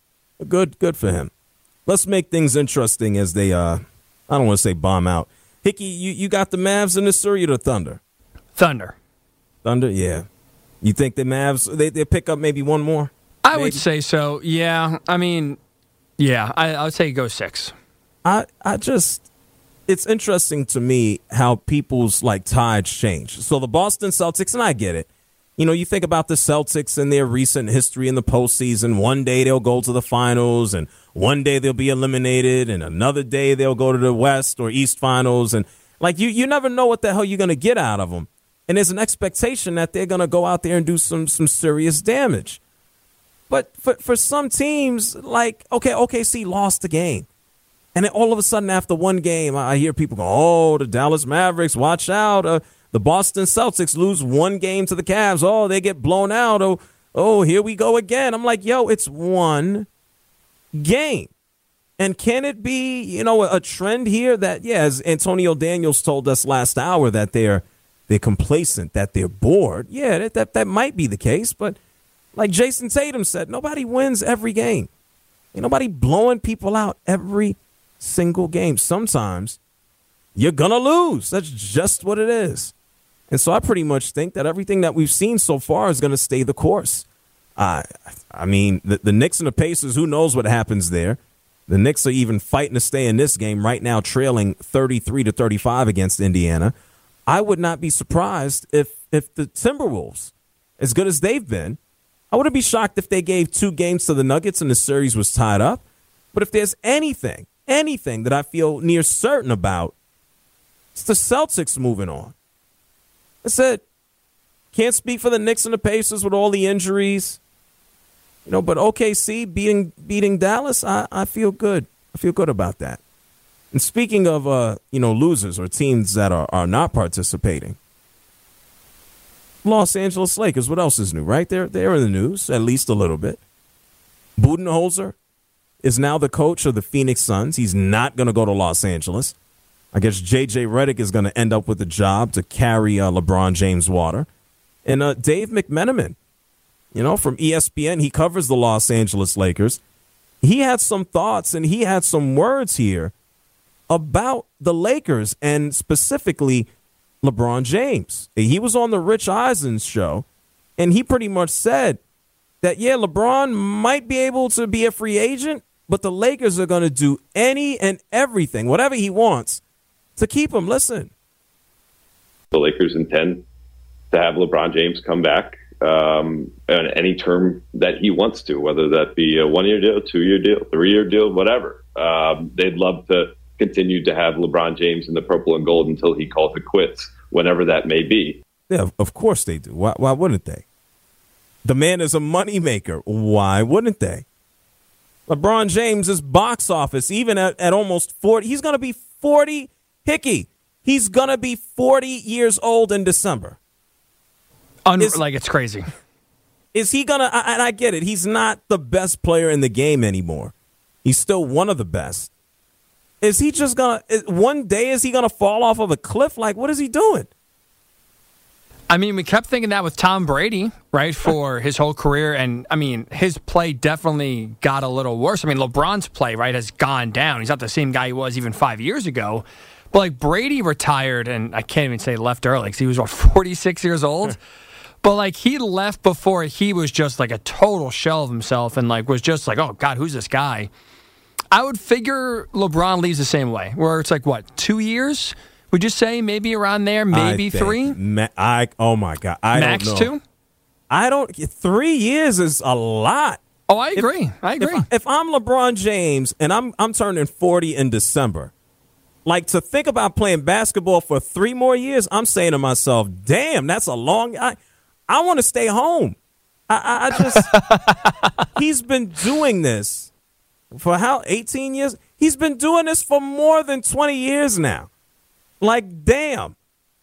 Good, good for him. Let's make things interesting as they, uh, I don't want to say bomb out. Hickey, you, you got the Mavs in this, or you the Thunder? Thunder. Thunder, yeah. You think the Mavs, they, they pick up maybe one more? I maybe? would say so, yeah. I mean, yeah, I, I would say go six. I, I just, it's interesting to me how people's, like, tides change. So the Boston Celtics, and I get it. You know, you think about the Celtics and their recent history in the postseason. One day they'll go to the finals, and one day they'll be eliminated, and another day they'll go to the West or East finals. And, like, you, you never know what the hell you're going to get out of them. And there's an expectation that they're going to go out there and do some some serious damage. But for, for some teams, like, okay, O K C lost the game. And then all of a sudden after one game, I hear people go, oh, the Dallas Mavericks, watch out. Uh, the Boston Celtics lose one game to the Cavs. Oh, they get blown out. Oh, oh, here we go again. I'm like, yo, it's one game. And can it be, you know, a, a trend here that, yeah, as Antonio Daniels told us last hour, that they're they're complacent, that they're bored? Yeah, that, that, that might be the case. But like Jason Tatum said, nobody wins every game. Ain't nobody blowing people out every single game. Sometimes you're going to lose. That's just what it is. And so I pretty much think that everything that we've seen so far is going to stay the course. Uh, I mean, the, the Knicks and the Pacers, who knows what happens there? The Knicks are even fighting to stay in this game right now, trailing thirty-three to thirty-five against Indiana. I would not be surprised if if the Timberwolves, as good as they've been, I wouldn't be shocked if they gave two games to the Nuggets and the series was tied up. But if there's anything, anything that I feel near certain about, it's the Celtics moving on. That's it. Can't speak for the Knicks and the Pacers with all the injuries. You know, but O K C beating beating Dallas, I, I feel good. I feel good about that. And speaking of, uh, you know, losers or teams that are, are not participating, Los Angeles Lakers, what else is new, right? They're, they're in the news, at least a little bit. Budenholzer is now the coach of the Phoenix Suns. He's not going to go to Los Angeles. I guess J J Redick is going to end up with a job to carry uh, LeBron James' water. And uh, Dave McMenamin, you know, from E S P N, he covers the Los Angeles Lakers. He had some thoughts and he had some words here about the Lakers and specifically LeBron James. He was on the Rich Eisen show, and he pretty much said that, yeah, LeBron might be able to be a free agent, but the Lakers are going to do any and everything, whatever he wants, to keep him. Listen. The Lakers intend to have LeBron James come back um, on any term that he wants to, whether that be a one-year deal, two-year deal, three-year deal, whatever. Um, they'd love to continue to have LeBron James in the purple and gold until he calls it quits, whenever that may be. Yeah, of course they do. Why, why wouldn't they? The man is a moneymaker. Why wouldn't they? LeBron James is box office, even at, at almost forty. He's going to be forty. Hickey, he's going to be forty years old in December. Un- is, like, it's crazy. Is he going to, and I get it, he's not the best player in the game anymore. He's still one of the best. Is he just going to, one day, is he going to fall off of a cliff? Like, what is he doing? I mean, we kept thinking that with Tom Brady, right, for his whole career. And, I mean, his play definitely got a little worse. I mean, LeBron's play, right, has gone down. He's not the same guy he was even five years ago. But, like, Brady retired, and I can't even say left early because he was, what, forty-six years old? But, like, he left before he was just, like, a total shell of himself and, like, was just like, oh, God, who's this guy? I would figure LeBron leaves the same way, where it's like, what, two years? Would you say maybe around there, maybe three? Ma- I oh my God, I Max don't know. two. I don't. Three years is a lot. Oh, I agree. If, I agree. If, if I'm LeBron James and I'm I'm turning forty in December, like to think about playing basketball for three more years, I'm saying to myself, "Damn, that's a long." I I want to stay home. I, I, I just he's been doing this for how eighteen years? He's been doing this for more than twenty years now. Like, damn.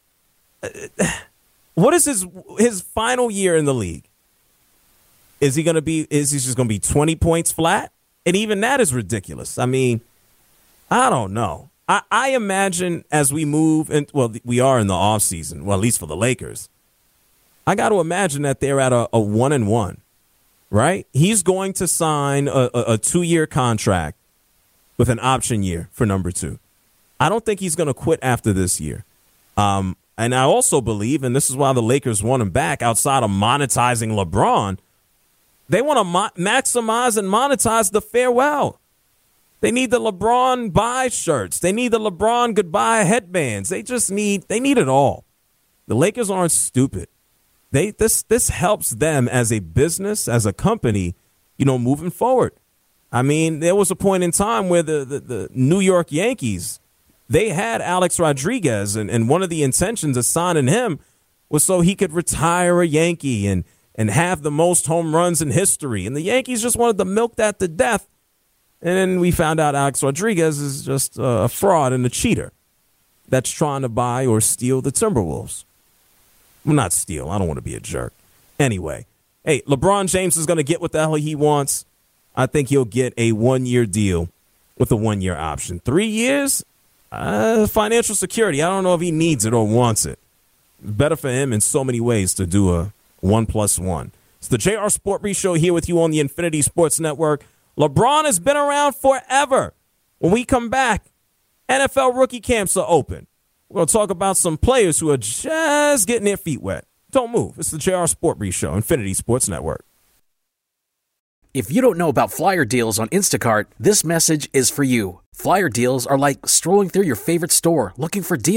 What is his his final year in the league? Is he going to be, is he just going to be twenty points flat? And even that is ridiculous. I mean, I don't know. I, I imagine as we move, and well, we are in the offseason, well, at least for the Lakers. I got to imagine that they're at a, a one and one, right? He's going to sign a, a, a two-year contract with an option year for number two. I don't think he's going to quit after this year. Um, and I also believe, and this is why the Lakers want him back, outside of monetizing LeBron, they want to mo- maximize and monetize the farewell. They need the LeBron bye shirts. They need the LeBron goodbye headbands. They just need, they need it all. The Lakers aren't stupid. They this this helps them as a business, as a company, you know, moving forward. I mean, there was a point in time where the, the, the New York Yankees, they had Alex Rodriguez, and, and one of the intentions of signing him was so he could retire a Yankee and, and have the most home runs in history. And the Yankees just wanted to milk that to death. And then we found out Alex Rodriguez is just a fraud and a cheater that's trying to buy or steal the Timberwolves. Well, not steal. I don't want to be a jerk. Anyway, hey, LeBron James is going to get what the hell he wants. I think he'll get a one-year deal with a one-year option. Three years? Uh, financial security. I don't know if he needs it or wants it. Better for him in so many ways to do a one plus one. It's the J R Sport Brief Show here with you on the Infinity Sports Network. LeBron has been around forever. When we come back, N F L rookie camps are open. We're going to talk about some players who are just getting their feet wet. Don't move. It's the J R Sport Brief Show, Infinity Sports Network. If you don't know about Flyer deals on Instacart, this message is for you. Flyer deals are like strolling through your favorite store looking for deals.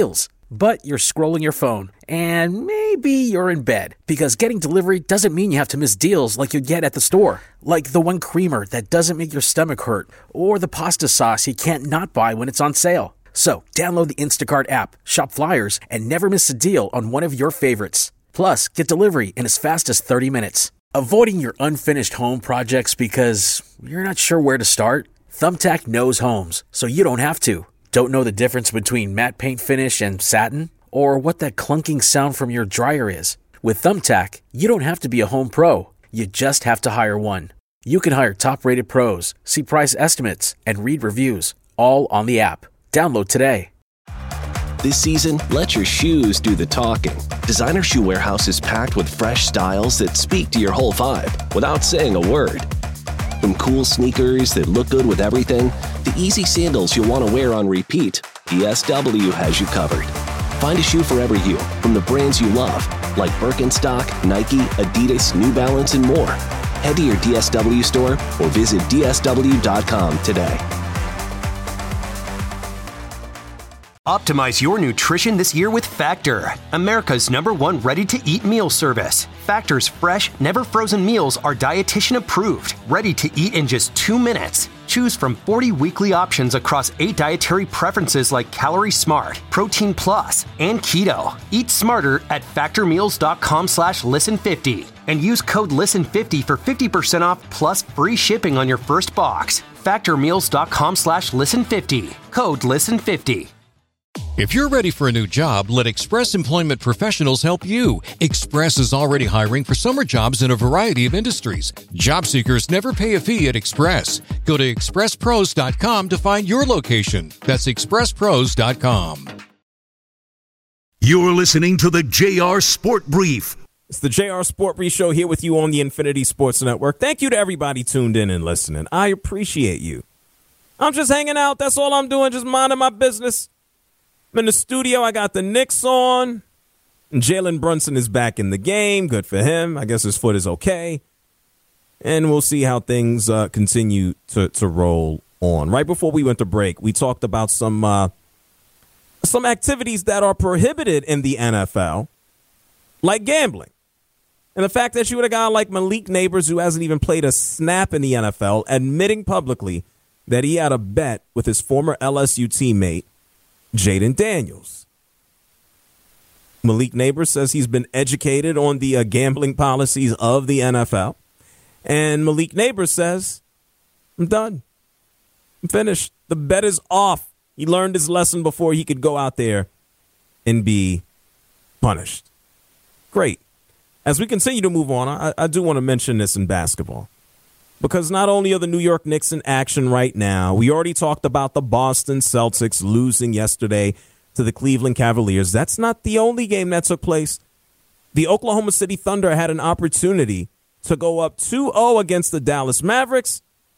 but you're scrolling your phone. And maybe you're in bed, because getting delivery doesn't mean you have to miss deals like you get at the store. Like the one creamer that doesn't make your stomach hurt, or the pasta sauce you can't not buy when it's on sale. So, download the Instacart app, shop flyers, and never miss a deal on one of your favorites. Plus, get delivery in as fast as thirty minutes. Avoiding your unfinished home projects because you're not sure where to start? Thumbtack knows homes, so you don't have to. Don't know the difference between matte paint finish and satin? Or what that clunking sound from your dryer is? With Thumbtack, you don't have to be a home pro. You just have to hire one. You can hire top-rated pros, see price estimates, and read reviews, all on the app. Download today. This season, let your shoes do the talking. Designer Shoe Warehouse is packed with fresh styles that speak to your whole vibe without saying a word. From cool sneakers that look good with everything, to easy sandals you'll want to wear on repeat, D S W has you covered. Find a shoe for every you, from the brands you love, like Birkenstock, Nike, Adidas, New Balance, and more. Head to your D S W store or visit D S W dot com today. Optimize your nutrition this year with Factor, America's number one ready-to-eat meal service. Factor's fresh, never frozen meals are dietitian approved, ready to eat in just two minutes. Choose from forty weekly options across eight dietary preferences like Calorie Smart, Protein Plus, and Keto. Eat smarter at factormeals.com slash listen fifty and use code listen fifty for fifty percent off plus free shipping on your first box. Factormeals.com slash listen fifty. Code listen fifty. If you're ready for a new job, let Express Employment Professionals help you. Express is already hiring for summer jobs in a variety of industries. Job seekers never pay a fee at Express. Go to express pros dot com to find your location. That's express pros dot com. You're listening to the J R Sport Brief. It's the J R Sport Brief Show here with you on the Infinity Sports Network. Thank you to everybody tuned in and listening. I appreciate you. I'm just hanging out. That's all I'm doing, just minding my business. I'm in the studio. I got the Knicks on. And Jalen Brunson is back in the game. Good for him. I guess his foot is okay. And we'll see how things uh, continue to, to roll on. Right before we went to break, we talked about some uh, some activities that are prohibited in the N F L, like gambling. And the fact that you had a guy like Malik Neighbors, who hasn't even played a snap in the N F L, admitting publicly that he had a bet with his former L S U teammate, Jaden Daniels. Malik Neighbors says he's been educated on the uh, gambling policies of the N F L. And Malik Neighbors says, I'm done. I'm finished. The bet is off. He learned his lesson before he could go out there and be punished. Great. As we continue to move on, I, I do want to mention this in basketball. Because not only are the New York Knicks in action right now, we already talked about the Boston Celtics losing yesterday to the Cleveland Cavaliers. That's not the only game that took place. The Oklahoma City Thunder had an opportunity to go up two oh against the Dallas Mavericks,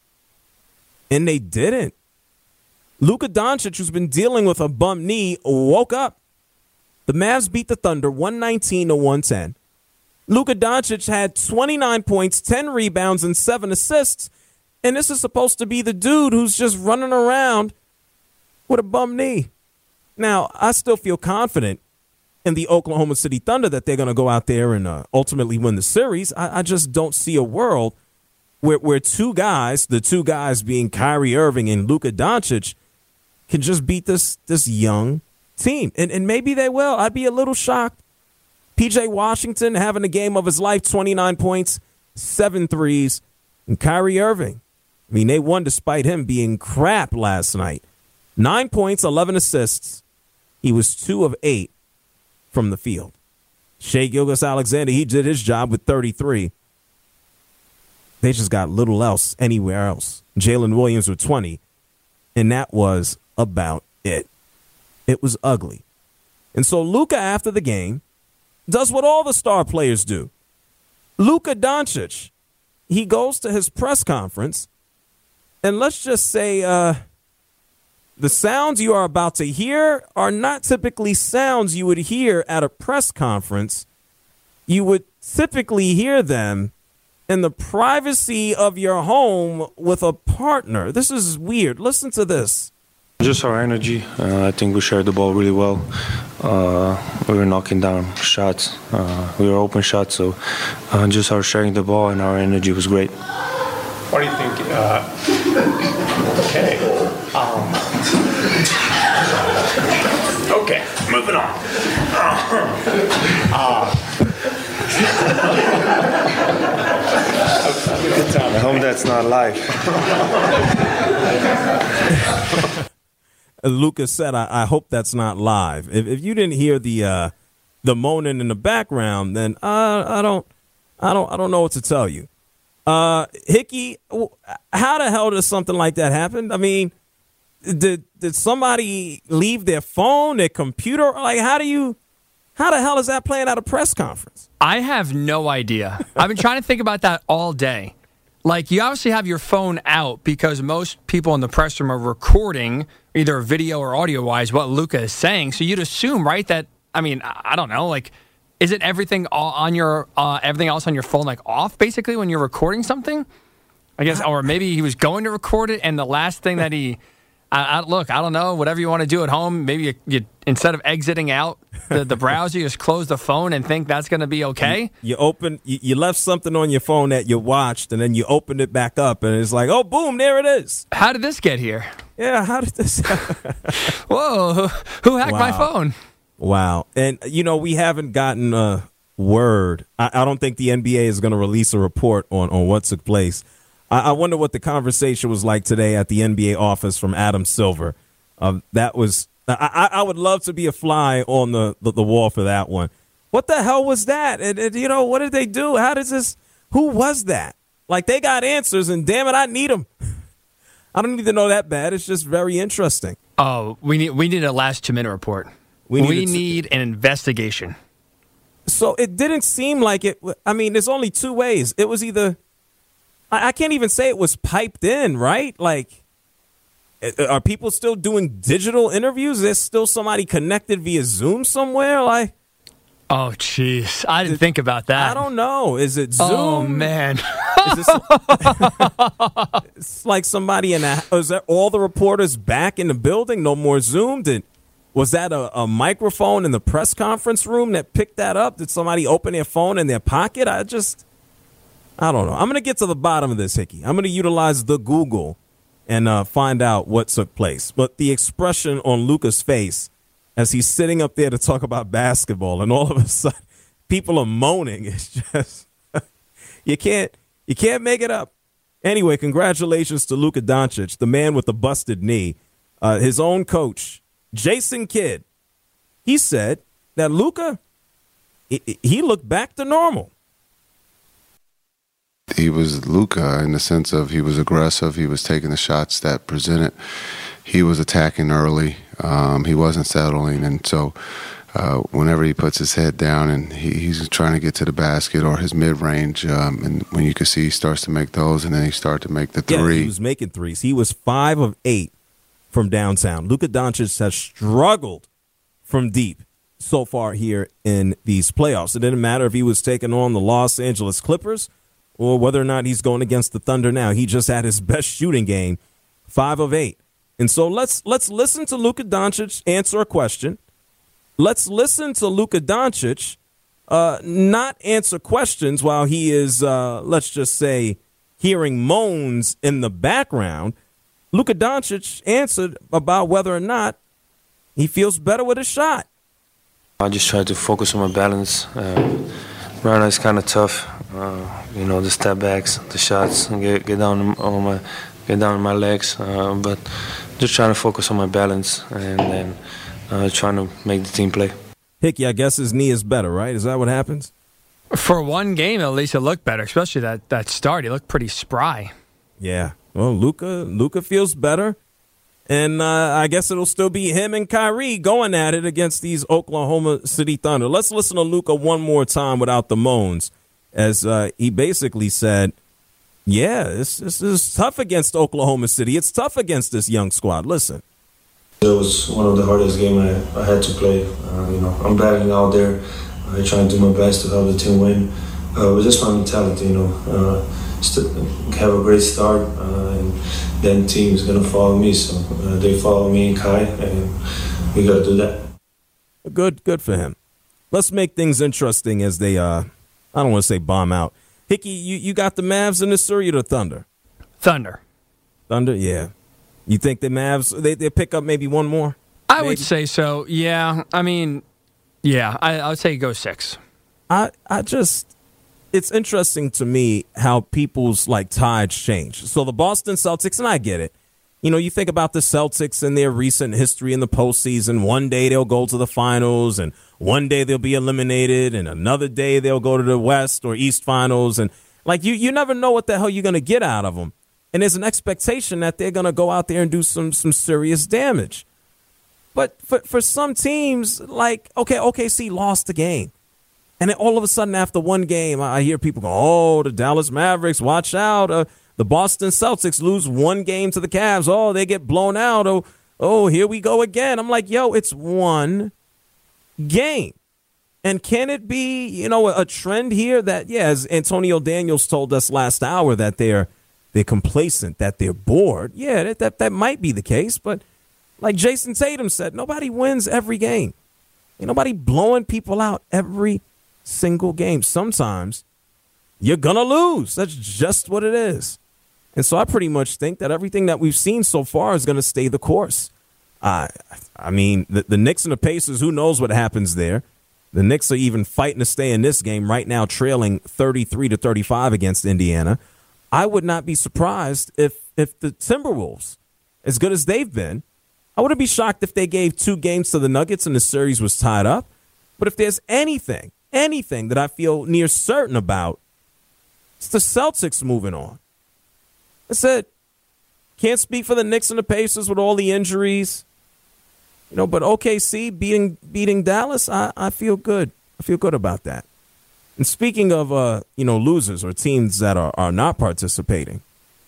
and they didn't. Luka Doncic, who's been dealing with a bum knee, woke up. The Mavs beat the Thunder one nineteen to one ten. Luka Doncic had twenty-nine points, ten rebounds, and seven assists. And this is supposed to be the dude who's just running around with a bum knee. Now, I still feel confident in the Oklahoma City Thunder that they're going to go out there and uh, ultimately win the series. I, I just don't see a world where, where two guys, the two guys being Kyrie Irving and Luka Doncic, can just beat this this young team. And, and maybe they will. I'd be a little shocked. P J Washington having a game of his life, twenty-nine points, seven threes. And Kyrie Irving, I mean, they won despite him being crap last night. Nine points, eleven assists. He was two of eight from the field. Shai Gilgeous-Alexander, he did his job with thirty-three. They just got little else anywhere else. Jalen Williams with twenty. And that was about it. It was ugly. And so Luka, after the game, does what all the star players do. Luka Doncic, he goes to his press conference, and let's just say uh, the sounds you are about to hear are not typically sounds you would hear at a press conference. You would typically hear them in the privacy of your home with a partner. This is weird. Listen to this. Just our energy. Uh, I think we shared the ball really well. Uh, we were knocking down shots. Uh, we were open shots, so uh, just our sharing the ball and our energy was great. What do you think? Uh, okay. Um, okay, moving on. Uh, I hope that's not live. Lucas said, I, I hope that's not live. If, if you didn't hear the uh, the moaning in the background, then uh, I don't, I don't, I don't know what to tell you. Uh, Hickey, how the hell does something like that happen? I mean, did did somebody leave their phone, their computer? Like, how do you, how the hell is that playing at a press conference? I have no idea. I've been trying to think about that all day. Like, you obviously have your phone out because most people in the press room are recording either video or audio-wise what Luka is saying. So you'd assume, right, that, I mean, I don't know, like, isn't everything all on your, uh, everything else on your phone, like, off, basically, when you're recording something? I guess, or maybe he was going to record it, and the last thing that he, I, I, look, I don't know, whatever you want to do at home, maybe you, you instead of exiting out the, the browser, you just close the phone and think that's going to be okay? You, you open, you, you left something on your phone that you watched, and then you opened it back up, and it's like, oh, boom, there it is. How did this get here? Yeah, how did this Whoa, who hacked wow. my phone? Wow. And, you know, we haven't gotten a word. I, I don't think the N B A is going to release a report on, on what took place. I, I wonder what the conversation was like today at the N B A office from Adam Silver. Um, that was I, I would love to be a fly on the, the, the wall for that one. What the hell was that? And, and, you know, what did they do? How does this – who was that? Like, they got answers, and damn it, I need them. I don't need to know that bad. It's just very interesting. Oh, we need we need a last two-minute report. We need, we need an investigation. So it didn't seem like it – I mean, there's only two ways. It was either – I can't even say it was piped in, right? Like, are people still doing digital interviews? There's still somebody connected via Zoom somewhere? Like, oh, jeez. I didn't think about that. I don't know. Is it Zoom? Oh, man. Is this, it's like somebody in a, is that all the reporters back in the building? No more Zoom? Did, was that a, a microphone in the press conference room that picked that up? Did somebody open their phone in their pocket? I just, I don't know. I'm going to get to the bottom of this, Hickey. I'm going to utilize the Google and uh, find out what took place. But the expression on Luka's face as he's sitting up there to talk about basketball, and all of a sudden people are moaning. It's just, you can't, you can't make it up. Anyway, congratulations to Luka Doncic, the man with the busted knee. Uh, his own coach, Jason Kidd, he said that Luka, he, he looked back to normal. He was Luka in the sense of he was aggressive. He was taking the shots that presented. He was attacking early. Um, he wasn't settling. And so uh, whenever he puts his head down and he, he's trying to get to the basket or his mid-range, um, and when you can see he starts to make those and then he started to make the three. Yeah, he was making threes. He was five of eight from downtown. Luka Doncic has struggled from deep so far here in these playoffs. It didn't matter if he was taking on the Los Angeles Clippers or whether or not he's going against the Thunder now. He just had his best shooting game, five of eight. And so let's let's listen to Luka Doncic answer a question. Let's listen to Luka Doncic uh, not answer questions while he is, uh, let's just say, hearing moans in the background. Luka Doncic answered about whether or not he feels better with his shot. I just try to focus on my balance. Uh, right now it's kind of tough. Uh, you know, the step backs, the shots, and get get down on my get down on my legs. Uh, but just trying to focus on my balance and then uh, trying to make the team play. Hickey, I guess his knee is better, right? Is that what happens? For one game, at least it looked better, especially that, that start. He looked pretty spry. Yeah. Well, Luka Luka feels better. And uh, I guess it'll still be him and Kyrie going at it against these Oklahoma City Thunder. Let's listen to Luka one more time without the moans, as uh, he basically said, yeah, this, this is tough against Oklahoma City. It's tough against this young squad. Listen. It was one of the hardest games I, I had to play. Uh, you know, I'm battling out there. I try to do my best to help the team win. Uh, it was just my mentality, you know. Uh, st- have a great start, uh, and then team is gonna follow me. So uh, they follow me and Kai, and we gotta do that. Good, good for him. Let's make things interesting as they, uh, I don't want to say bomb out. Hickey, you, you got the Mavs in this series or the Thunder? Thunder. Thunder, yeah. You think the Mavs, they, they pick up maybe one more? I maybe? would say so, yeah. I mean, yeah, I, I would say go six. I, I just, it's interesting to me how people's, like, tides change. So the Boston Celtics, and I get it. You know, you think about the Celtics and their recent history in the postseason. One day they'll go to the finals, and one day they'll be eliminated, and another day they'll go to the West or East finals. And, like, you, you never know what the hell you're going to get out of them. And there's an expectation that they're going to go out there and do some some serious damage. But for, for some teams, like, okay, O K C lost the game. And then all of a sudden after one game, I hear people go, oh, the Dallas Mavericks, watch out. Uh, the Boston Celtics lose one game to the Cavs. Oh, they get blown out. Oh, oh, here we go again. I'm like, yo, it's one game. And can it be, you know, a, a trend here that, yeah, as Antonio Daniels told us last hour, that they're they're complacent, that they're bored. Yeah, that, that, that might be the case. But like Jason Tatum said, nobody wins every game. Ain't nobody blowing people out every single game. Sometimes you're going to lose. That's just what it is. And so I pretty much think that everything that we've seen so far is going to stay the course. Uh, I mean, the, the Knicks and the Pacers, who knows what happens there? The Knicks are even fighting to stay in this game right now, trailing thirty-three to thirty-five against Indiana. I would not be surprised if if the Timberwolves, as good as they've been, I wouldn't be shocked if they gave two games to the Nuggets and the series was tied up. But if there's anything, anything that I feel near certain about, it's the Celtics moving on. That's it. Can't speak for the Knicks and the Pacers with all the injuries. You know, but O K C beating beating Dallas, I, I feel good. I feel good about that. And speaking of, uh, you know, losers or teams that are, are not participating,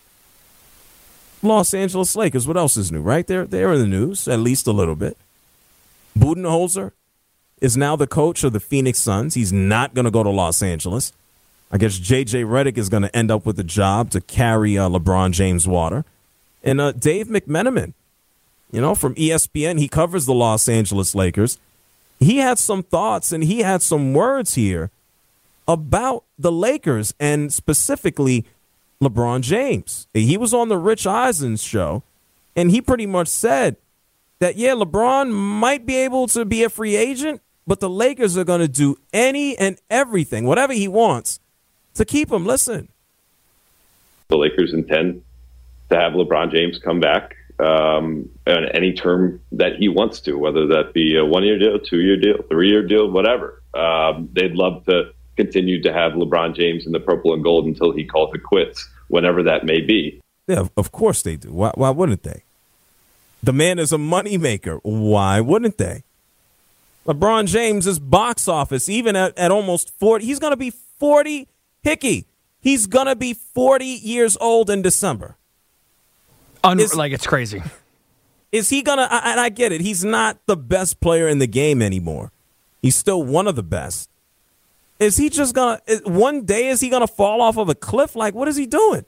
Los Angeles Lakers, what else is new, right? They're, they're in the news, at least a little bit. Budenholzer is now the coach of the Phoenix Suns. He's not going to go to Los Angeles. I guess J J Redick is going to end up with a job to carry uh, LeBron James' water. And uh, Dave McMenamin, you know, from E S P N, he covers the Los Angeles Lakers. He had some thoughts and he had some words here about the Lakers and specifically LeBron James. He was on the Rich Eisen's show, and he pretty much said that, yeah, LeBron might be able to be a free agent, but the Lakers are going to do any and everything, whatever he wants, to keep him. Listen. The Lakers intend to have LeBron James come back um, on any term that he wants to, whether that be a one-year deal, two-year deal, three-year deal, whatever. Um, they'd love to continue to have LeBron James in the purple and gold until he calls it quits, whenever that may be. Yeah, of course they do. Why, why wouldn't they? The man is a moneymaker. Why wouldn't they? LeBron James' box office, even at, at almost forty, he's going to be forty. Hickey, he's going to be forty years old in December. Un- is, like, it's crazy. Is he going to, and I get it, he's not the best player in the game anymore. He's still one of the best. Is he just going to, one day, is he going to fall off of a cliff? Like, what is he doing?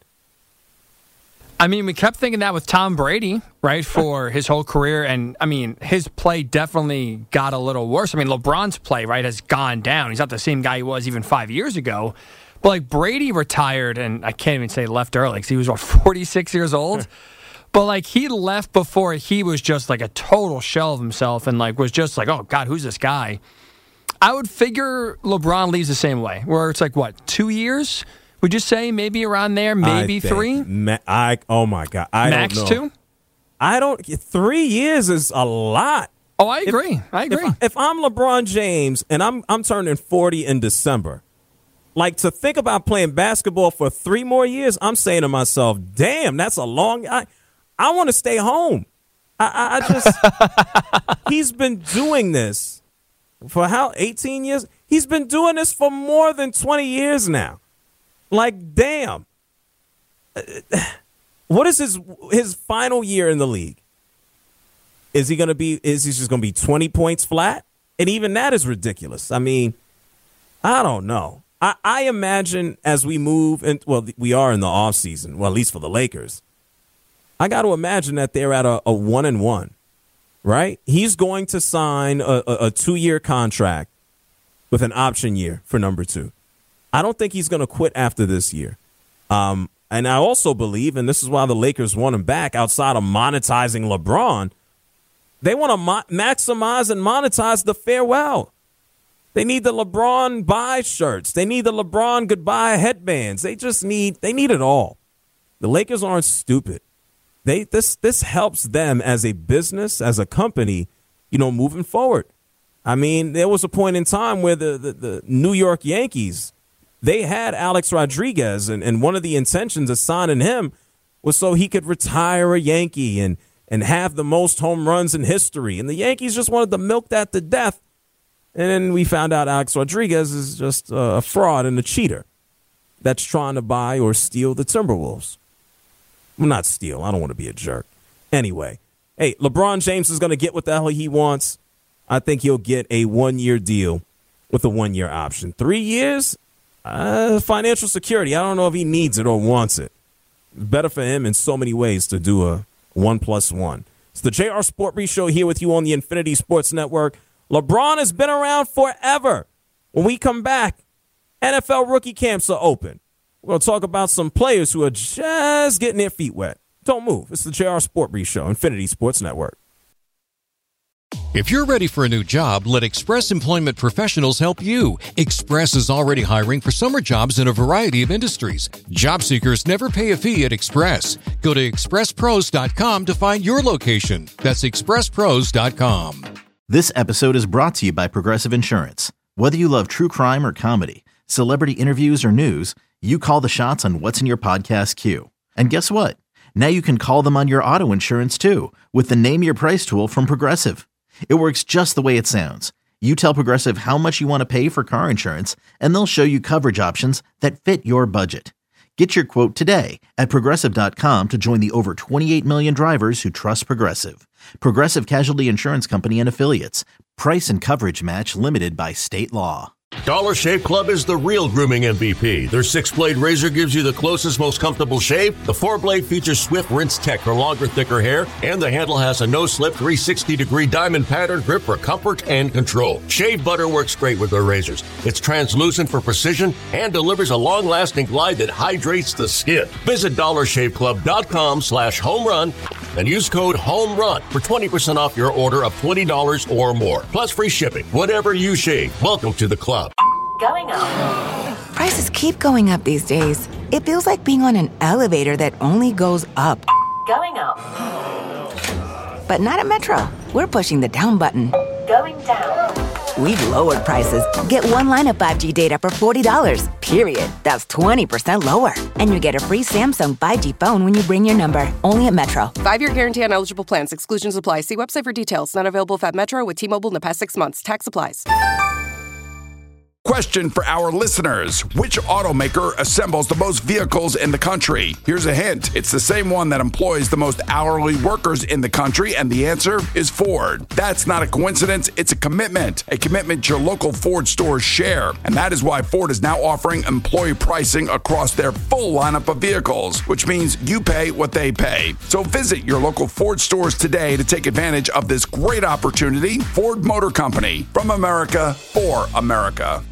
I mean, we kept thinking that with Tom Brady, right, for his whole career. And, I mean, his play definitely got a little worse. I mean, LeBron's play, right, has gone down. He's not the same guy he was even five years ago. But, like, Brady retired, and I can't even say left early because he was, what, forty-six years old? But, like, he left before he was just, like, a total shell of himself and, like, was just like, oh, God, who's this guy? I would figure LeBron leaves the same way, where it's like, what, two years? Would you say maybe around there, maybe three? Ma- I oh, my God. I Max don't know. two? I don't – three years is a lot. Oh, I agree. If, I agree. If, if I'm LeBron James and I'm I'm turning forty in December, like to think about playing basketball for three more years, I'm saying to myself, damn, that's a long – I I want to stay home. I, I, I just – he's been doing this. For how, eighteen years? He's been doing this for more than twenty years now. Like, damn. What is his his final year in the league? Is he going to be, is he just going to be twenty points flat? And even that is ridiculous. I mean, I don't know. I, I imagine as we move, and well, we are in the offseason, well, at least for the Lakers. I got to imagine that they're at a, a one and one, right? He's going to sign a, a, a two-year contract with an option year for number two. I don't think he's going to quit after this year. Um, and I also believe, and this is why the Lakers want him back outside of monetizing LeBron, they want to mo- maximize and monetize the farewell. They need the LeBron bye shirts. They need the LeBron goodbye headbands. They just need, they need it all. The Lakers aren't stupid. They this this helps them as a business, as a company, you know, moving forward. I mean, there was a point in time where the, the, the New York Yankees, they had Alex Rodriguez, and, and one of the intentions of signing him was so he could retire a Yankee and, and have the most home runs in history. And the Yankees just wanted to milk that to death. And then we found out Alex Rodriguez is just a fraud and a cheater that's trying to buy or steal the Timberwolves. Well, not steal. I don't want to be a jerk. Anyway, hey, LeBron James is going to get what the hell he wants. I think he'll get a one-year deal with a one-year option. Three years, uh, financial security. I don't know if he needs it or wants it. Better for him in so many ways to do a one plus one. It's the J R Sport Brief Show here with you on the Infinity Sports Network. LeBron has been around forever. When we come back, N F L rookie camps are open. We're going to talk about some players who are just getting their feet wet. Don't move. It's the J R Sport Brief Show, Infinity Sports Network. If you're ready for a new job, let Express Employment Professionals help you. Express is already hiring for summer jobs in a variety of industries. Job seekers never pay a fee at Express. Go to express pros dot com to find your location. That's express pros dot com. This episode is brought to you by Progressive Insurance. Whether you love true crime or comedy, celebrity interviews or news, you call the shots on what's in your podcast queue. And guess what? Now you can call them on your auto insurance too with the Name Your Price tool from Progressive. It works just the way it sounds. You tell Progressive how much you want to pay for car insurance, and they'll show you coverage options that fit your budget. Get your quote today at Progressive dot com to join the over twenty-eight million drivers who trust Progressive. Progressive Casualty Insurance Company and Affiliates. Price and coverage match limited by state law. Dollar Shave Club is the real grooming M V P. Their six-blade razor gives you the closest, most comfortable shave. The four-blade features Swift Rinse Tech for longer, thicker hair. And the handle has a no-slip three hundred sixty degree diamond pattern grip for comfort and control. Shave butter works great with their razors. It's translucent for precision and delivers a long-lasting glide that hydrates the skin. Visit dollar shave club dot com slash home run and use code HOMERUN for twenty percent off your order of twenty dollars or more. Plus free shipping. Whatever you shave, welcome to the club. Going up. Prices keep going up these days. It feels like being on an elevator that only goes up. Going up. But not at Metro. We're pushing the down button. Going down. We've lowered prices. Get one line of five G data for forty dollars. Period. That's twenty percent lower. And you get a free Samsung five G phone when you bring your number. Only at Metro. Five-year guarantee on eligible plans. Exclusions apply. See website for details. Not available at Metro with T-Mobile in the past six months. Tax applies. Question for our listeners. Which automaker assembles the most vehicles in the country? Here's a hint. It's the same one that employs the most hourly workers in the country, and the answer is Ford. That's not a coincidence. It's a commitment. A commitment your local Ford stores share. And that is why Ford is now offering employee pricing across their full lineup of vehicles, which means you pay what they pay. So visit your local Ford stores today to take advantage of this great opportunity. Ford Motor Company. From America, for America.